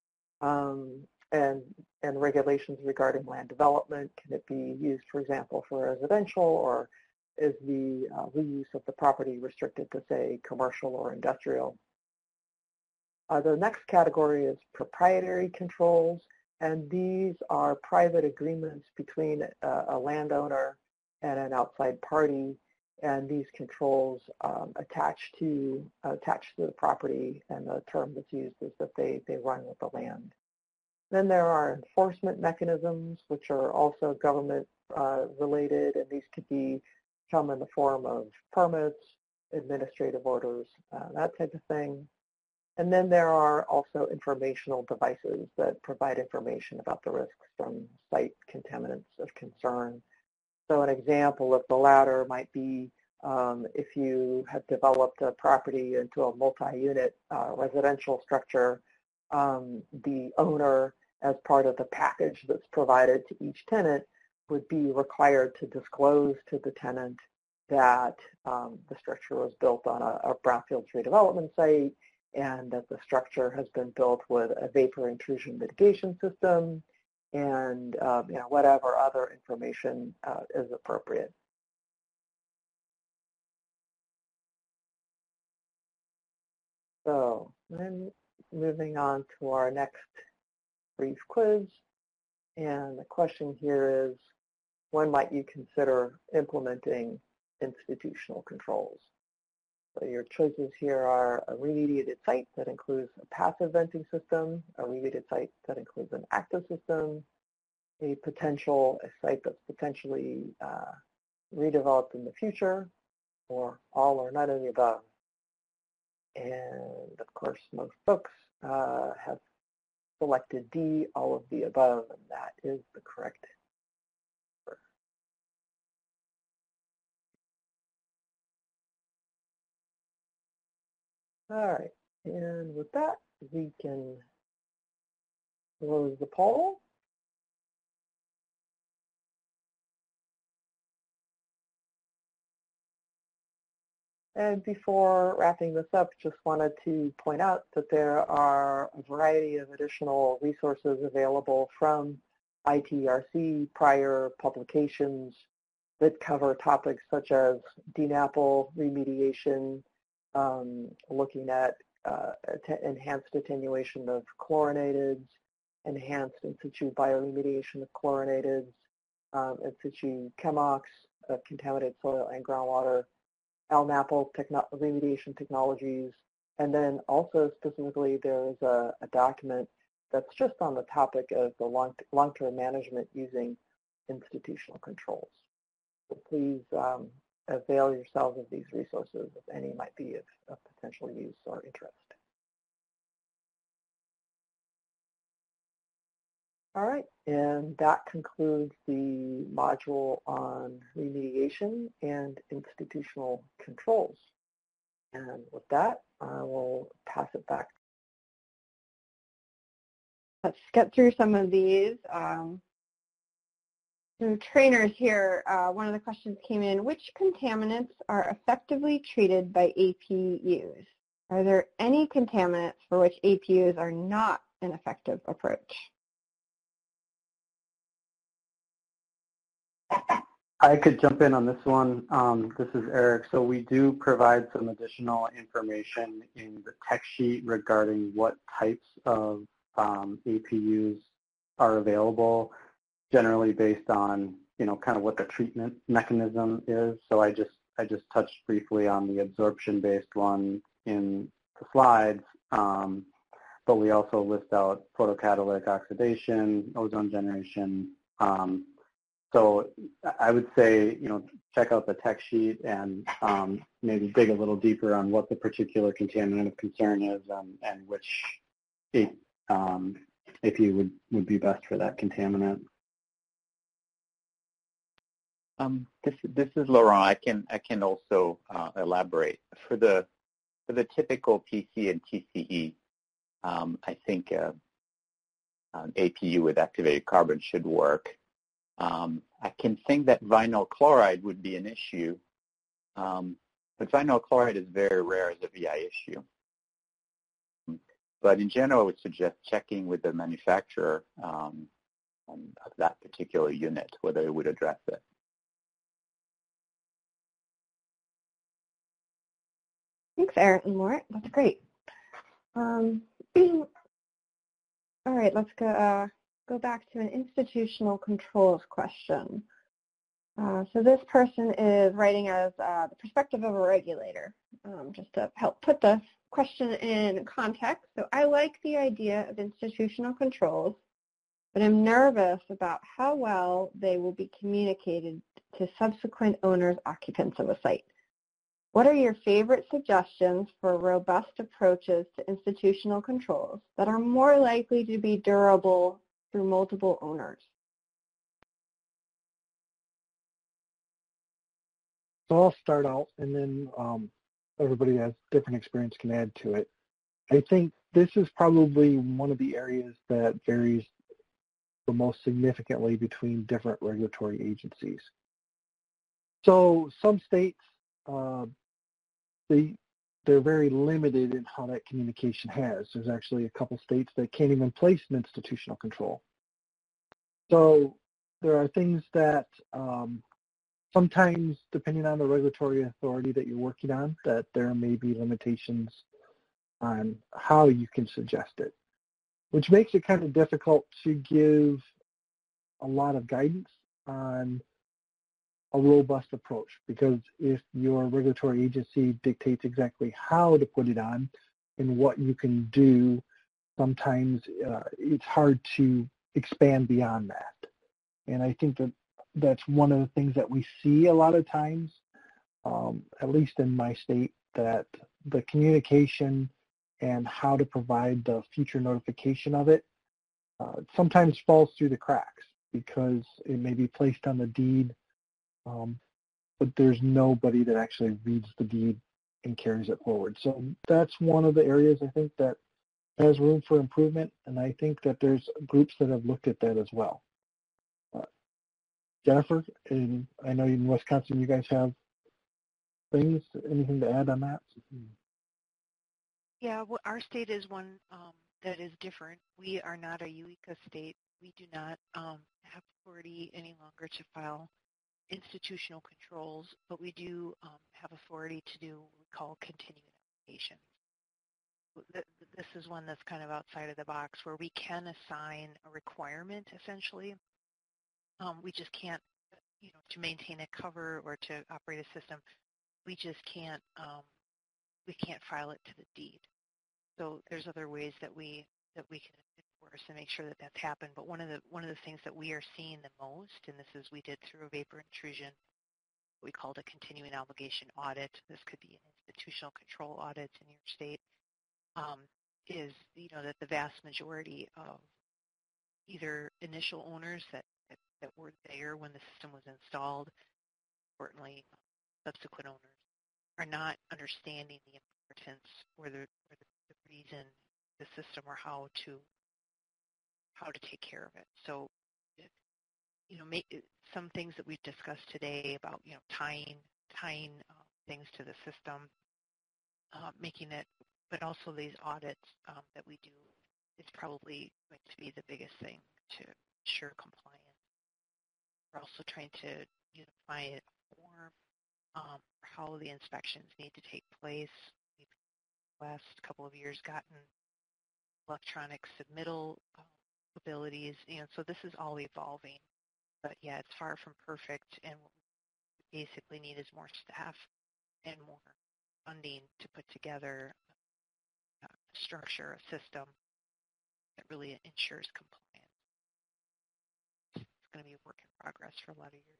and regulations regarding land development. Can it be used, for example, for residential, or is the reuse of the property restricted to, say, commercial or industrial? The next category is proprietary controls, and these are private agreements between a landowner and an outside party, and these controls attach to the property, and the term that's used is that they run with the land. Then there are enforcement mechanisms, which are also government related, and these could come in the form of permits, administrative orders, that type of thing. And then there are also informational devices that provide information about the risks from site contaminants of concern. So an example of the latter might be if you have developed a property into a multi-unit residential structure, the owner, as part of the package that's provided to each tenant, would be required to disclose to the tenant that the structure was built on a brownfield redevelopment site, and that the structure has been built with a vapor intrusion mitigation system, and whatever other information is appropriate. So then moving on to our next brief quiz, and the question here is, when might you consider implementing institutional controls? So your choices here are a remediated site that includes a passive venting system, a remediated site that includes an active system, a site that's potentially redeveloped in the future, or all or none of the above. And of course, most folks have selected D, all of the above, and that is the correct answer. All right, and with that, we can close the poll. And before wrapping this up, just wanted to point out that there are a variety of additional resources available from ITRC, prior publications that cover topics such as DNAPL remediation, looking at enhanced attenuation of chlorinatids, enhanced in situ bioremediation of chlorinatids, in situ chemox of contaminated soil and groundwater, LNAPL remediation technologies, and then also specifically there is a document that's just on the topic of the long-term management using institutional controls. So please avail yourselves of these resources if any might be of potential use or interest. All right, and that concludes the module on remediation and institutional controls. And with that, I will pass it back. Let's get through some of these. So trainers here, one of the questions came in, which contaminants are effectively treated by APUs? Are there any contaminants for which APUs are not an effective approach? I could jump in on this one. This is Eric. So we do provide some additional information in the tech sheet regarding what types of APUs are available, generally based on, kind of what the treatment mechanism is. So I just touched briefly on the absorption-based one in the slides, but we also list out photocatalytic oxidation, ozone generation. So I would say, check out the tech sheet and maybe dig a little deeper on what the particular contaminant of concern is and which APU would be best for that contaminant. This is Laurent. I can also elaborate. For the typical PC and TCE, I think an APU with activated carbon should work. I can think that vinyl chloride would be an issue, but vinyl chloride is very rare as a VI issue. But in general, I would suggest checking with the manufacturer of that particular unit, whether it would address it. Thanks, Eric and Laura. That's great. All right, let's go back to an institutional controls question. So this person is writing as the perspective of a regulator, just to help put the question in context. So I like the idea of institutional controls, but I'm nervous about how well they will be communicated to subsequent owners, occupants of a site. What are your favorite suggestions for robust approaches to institutional controls that are more likely to be durable through multiple owners? So I'll start out, and then everybody has different experience can add to it. I think this is probably one of the areas that varies the most significantly between different regulatory agencies. So some states, they're very limited in how that communication has. There's actually a couple states that can't even place an institutional control. So there are things that sometimes, depending on the regulatory authority that you're working on, that there may be limitations on how you can suggest it, which makes it kind of difficult to give a lot of guidance on a robust approach, because if your regulatory agency dictates exactly how to put it on and what you can do, sometimes it's hard to expand beyond that. And I think that that's one of the things that we see a lot of times, at least in my state, that the communication and how to provide the future notification of it sometimes falls through the cracks because it may be placed on the deed, but there's nobody that actually reads the deed and carries it forward. So that's one of the areas I think that has room for improvement, and I think that there's groups that have looked at that as well. Jennifer, and I know in Wisconsin you guys have things. Anything to add on that? Yeah, well, our state is one that is different. We are not a UECA state. We do not have authority any longer to file institutional controls, but we do have authority to do what we call continuing applications. This is one that's kind of outside of the box where we can assign a requirement essentially. We just can't, to maintain a cover or to operate a system, we just can't file it to the deed. So there's other ways that we can enforce and make sure that that's happened. But one of the things that we are seeing the most, and this is we did through a vapor intrusion, what we called a continuing obligation audit. This could be an institutional control audit in your state. Is that the vast majority of either initial owners that were there when the system was installed, importantly, subsequent owners, are not understanding the importance or the reason the system or how to take care of it. So, some things that we've discussed today about tying things to the system, making it, but also these audits that we do, it's probably going to be the biggest thing to ensure compliance. We're also trying to unify a form for how the inspections need to take place. We've, the last couple of years, gotten electronic submittal abilities, so this is all evolving. But yeah, it's far from perfect, and what we basically need is more staff and more funding to put together a structure, a system that really ensures compliance. It's going to be a work in progress for a lot of years.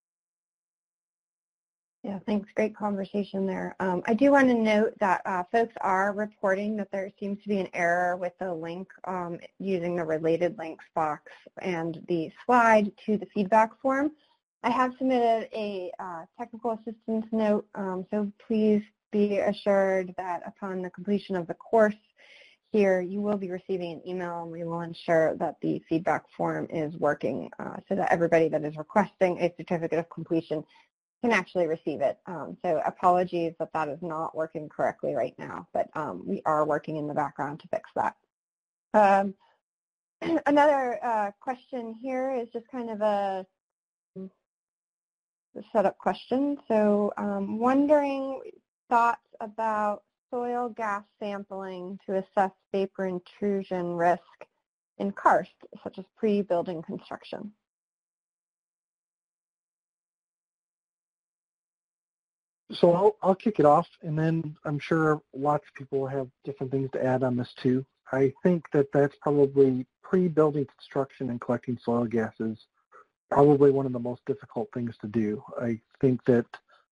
Yeah, thanks. Great conversation there. I do want to note that folks are reporting that there seems to be an error with the link using the related links box and the slide to the feedback form. I have submitted a technical assistance note, so please be assured that upon the completion of the course here, you will be receiving an email, and we will ensure that the feedback form is working so that everybody that is requesting a certificate of completion can actually receive it. So apologies that that is not working correctly right now, but we are working in the background to fix that. Another question here is just kind of a setup question. So wondering thoughts about soil gas sampling to assess vapor intrusion risk in karst, such as pre-building construction. So I'll kick it off, and then I'm sure lots of people have different things to add on this too. I think that that's probably pre-building construction and collecting soil gases, probably one of the most difficult things to do. I think that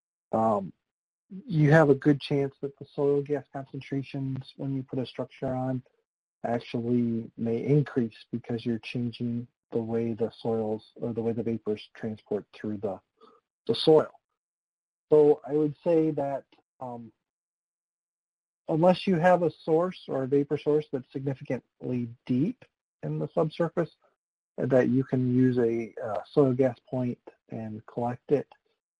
you have a good chance that the soil gas concentrations when you put a structure on actually may increase because you're changing the way the soils or the way the vapors transport through the soil. So I would say that unless you have a source or a vapor source that's significantly deep in the subsurface, that you can use a soil gas point and collect it,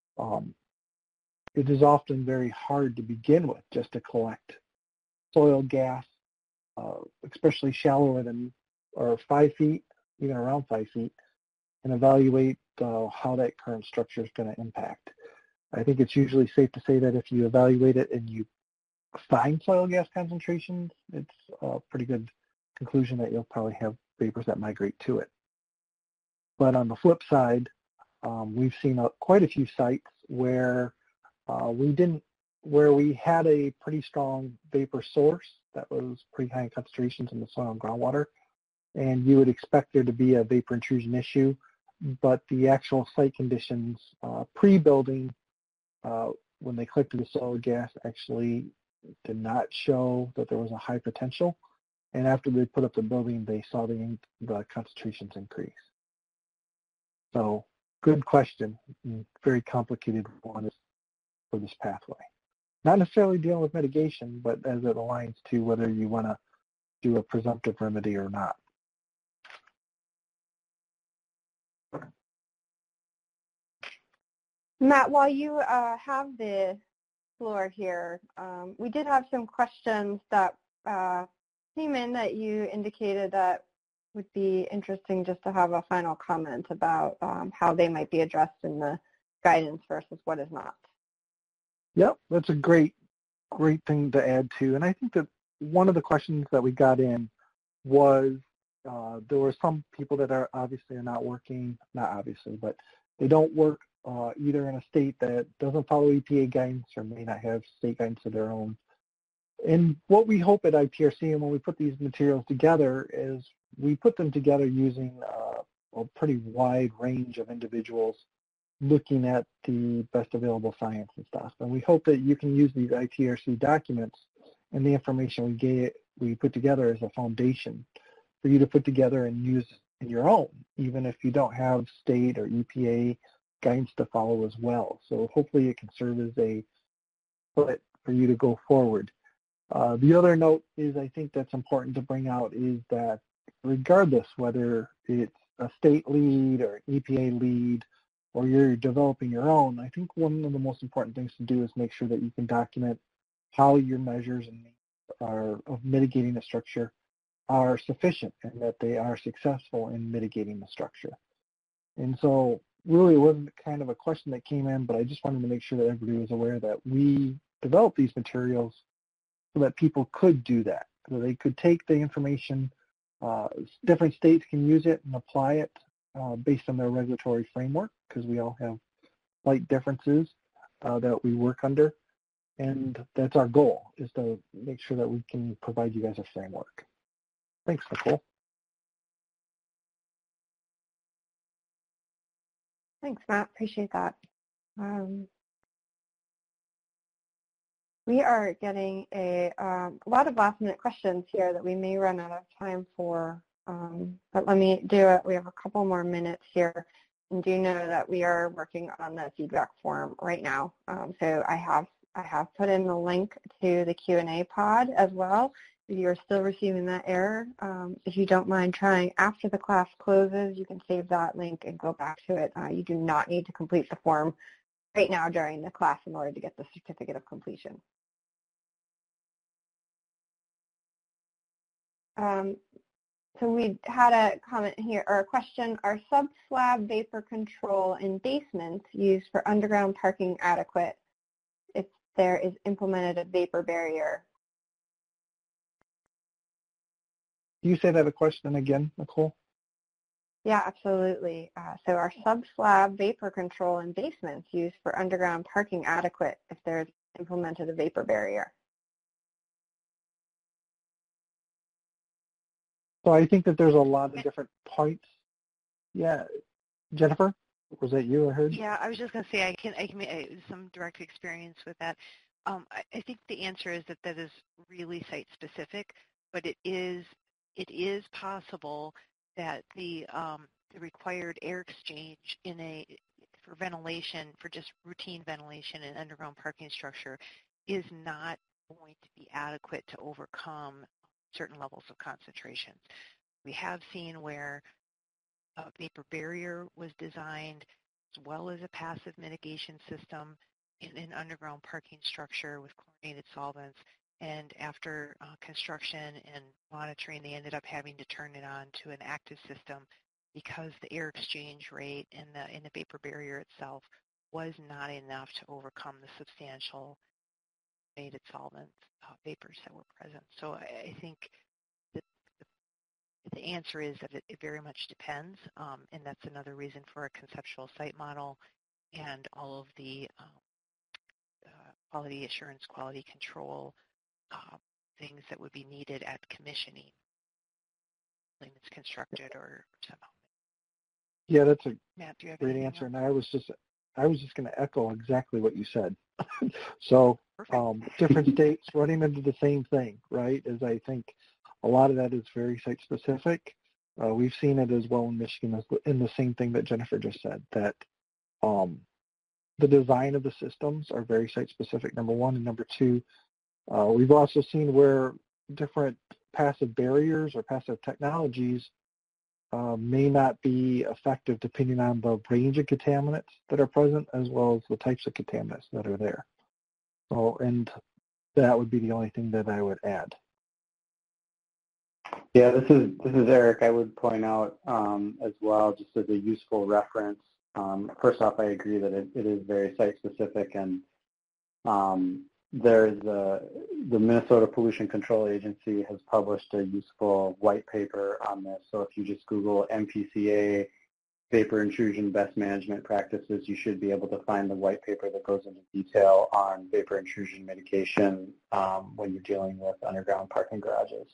it is often very hard to begin with just to collect soil gas, especially shallower than or 5 feet, even around 5 feet, and evaluate how that current structure is going to impact. I think it's usually safe to say that if you evaluate it and you find soil gas concentrations, it's a pretty good conclusion that you'll probably have vapors that migrate to it. But on the flip side, we've seen quite a few sites where we had a pretty strong vapor source that was pretty high in concentrations in the soil and groundwater, and you would expect there to be a vapor intrusion issue, but the actual site conditions pre-building when they collected the soil gas actually did not show that there was a high potential, and after they put up the building, they saw the concentrations increase. So, good question. Very complicated one for this pathway. Not necessarily dealing with mitigation, but as it aligns to whether you want to do a presumptive remedy or not. Matt, while you have the floor here. We did have some questions that came in that you indicated that would be interesting just to have a final comment about how they might be addressed in the guidance versus what is not. Yep, that's a great thing to add to. And I think that one of the questions that we got in was there were some people that are obviously are not working, not obviously, but they don't work either in a state that doesn't follow EPA guidance or may not have state guidance of their own. And what we hope at ITRC and when we put these materials together is we put them together using a pretty wide range of individuals looking at the best available science and stuff. And we hope that you can use these ITRC documents and the information we put together as a foundation for you to put together and use in your own, even if you don't have state or EPA guidance to follow as well. So hopefully it can serve as a foot for you to go forward. The other note is I think that's important to bring out is that regardless whether it's a state lead or an EPA lead or you're developing your own, I think one of the most important things to do is make sure that you can document how your measures of mitigating the structure are sufficient and that they are successful in mitigating the structure. And so really it wasn't kind of a question that came in, but I just wanted to make sure that everybody was aware that we developed these materials so that people could do that, so they could take the information. Different states can use it and apply it based on their regulatory framework, because we all have slight differences that we work under. And that's our goal, is to make sure that we can provide you guys a framework. Thanks, Nicole. Thanks, Matt. Appreciate that. We are getting a lot of last-minute questions here that we may run out of time for, but let me do it. We have a couple more minutes here, and do know that we are working on the feedback form right now. So I have put in the link to the Q&A pod as well. If you're still receiving that error, if you don't mind trying after the class closes, you can save that link and go back to it. You do not need to complete the form right now during the class in order to get the certificate of completion. So we had a comment here, or a question, are sub-slab vapor control in basements used for underground parking adequate if there is implemented a vapor barrier? Can you say that question again, Nicole? Yeah, absolutely. So are sub-slab vapor control in basements used for underground parking adequate if there's implemented a vapor barrier? So I think that there's a lot of different points. Yeah, Jennifer, was that you I heard? Yeah, I was just going to say I can make some direct experience with that. I think the answer is that is really site specific, but it is possible that the required air exchange for ventilation, for just routine ventilation in underground parking structure, is not going to be adequate to overcome certain levels of concentration. We have seen where a vapor barrier was designed as well as a passive mitigation system in an underground parking structure with chlorinated solvents, and after construction and monitoring, they ended up having to turn it on to an active system because the air exchange rate in the vapor barrier itself was not enough to overcome the substantial chlorinated solvent vapors that were present. So I think the answer is that it very much depends, and that's another reason for a conceptual site model and all of the quality assurance, quality control things that would be needed at commissioning when it's constructed or somehow. Yeah, that's a Matt, do you have great anything answer, else? and I was just going to echo exactly what you said. So different states running into the same thing, right? As I think a lot of that is very site specific. We've seen it as well in Michigan in the same thing that Jennifer just said, that the design of the systems are very site specific, number one, and number two, we've also seen where different passive barriers or passive technologies may not be effective depending on the range of contaminants that are present as well as the types of contaminants that are there. So, and that would be the only thing that I would add. Yeah, this is Eric. I would point out as well, just as a useful reference. First off, I agree that it is very site-specific, and there's the Minnesota Pollution Control Agency has published a useful white paper on this. So if you just Google MPCA vapor intrusion best management practices, you should be able to find the white paper that goes into detail on vapor intrusion mitigation when you're dealing with underground parking garages.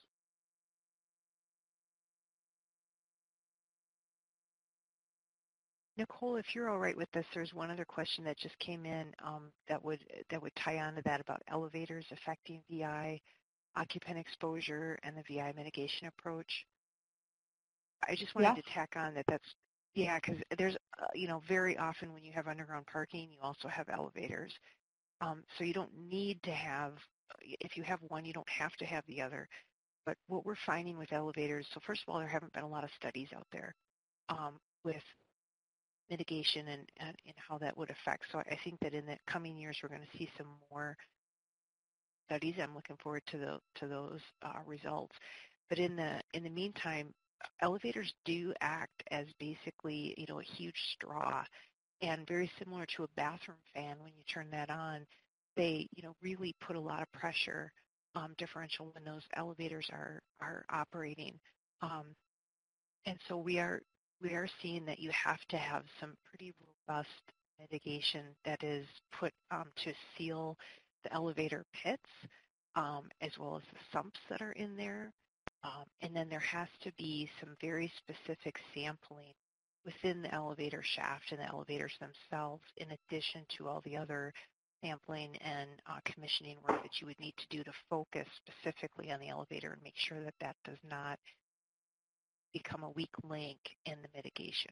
Nicole, if you're all right with this, there's one other question that just came in that would tie on to that about elevators affecting VI, occupant exposure, and the VI mitigation approach. I just wanted to tack on that's because there's very often when you have underground parking, you also have elevators. So you don't need to have, if you have one, you don't have to have the other. But what we're finding with elevators, so first of all, there haven't been a lot of studies out there with mitigation and how that would affect. So I think that in the coming years, we're going to see some more studies. I'm looking forward to those results. But in the meantime, elevators do act as basically, a huge straw, and very similar to a bathroom fan. When you turn that on, they, really put a lot of pressure differential when those elevators are operating. And so we are seeing that you have to have some pretty robust mitigation that is put to seal the elevator pits, as well as the sumps that are in there. And then there has to be some very specific sampling within the elevator shaft and the elevators themselves, in addition to all the other sampling and commissioning work that you would need to do to focus specifically on the elevator and make sure that that does not become a weak link in the mitigation.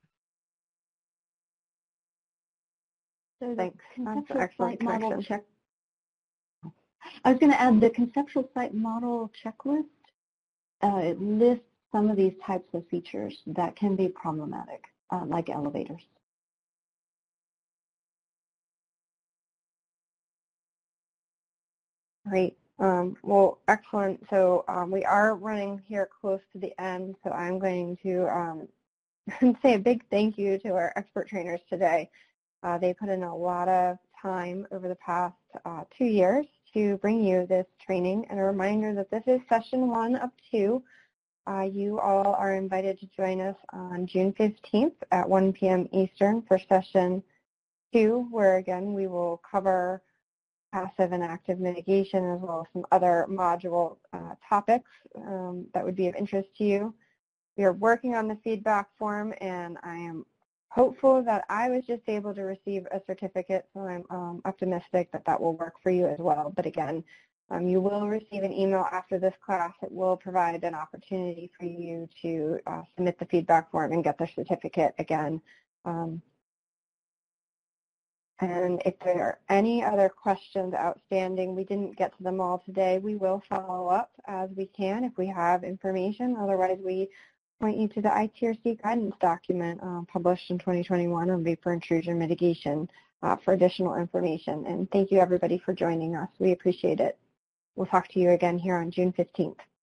So Thanks. Conceptual site model correction. I was going to add the conceptual site model checklist. It lists some of these types of features that can be problematic, like elevators. Great. Well, excellent. So we are running here close to the end, so I'm going to say a big thank you to our expert trainers today. They put in a lot of time over the past 2 years to bring you this training, and a reminder that this is session 1 of 2. You all are invited to join us on June 15th at 1 p.m. Eastern for session 2, where again we will cover passive and active mitigation, as well as some other module topics that would be of interest to you. We are working on the feedback form, and I am hopeful that I was just able to receive a certificate, so I'm optimistic that that will work for you as well. But again, you will receive an email after this class. It will provide an opportunity for you to submit the feedback form and get the certificate again. And if there are any other questions outstanding, we didn't get to them all today, we will follow up as we can if we have information. Otherwise, we point you to the ITRC guidance document published in 2021 on vapor intrusion mitigation for additional information. And thank you, everybody, for joining us. We appreciate it. We'll talk to you again here on June 15th.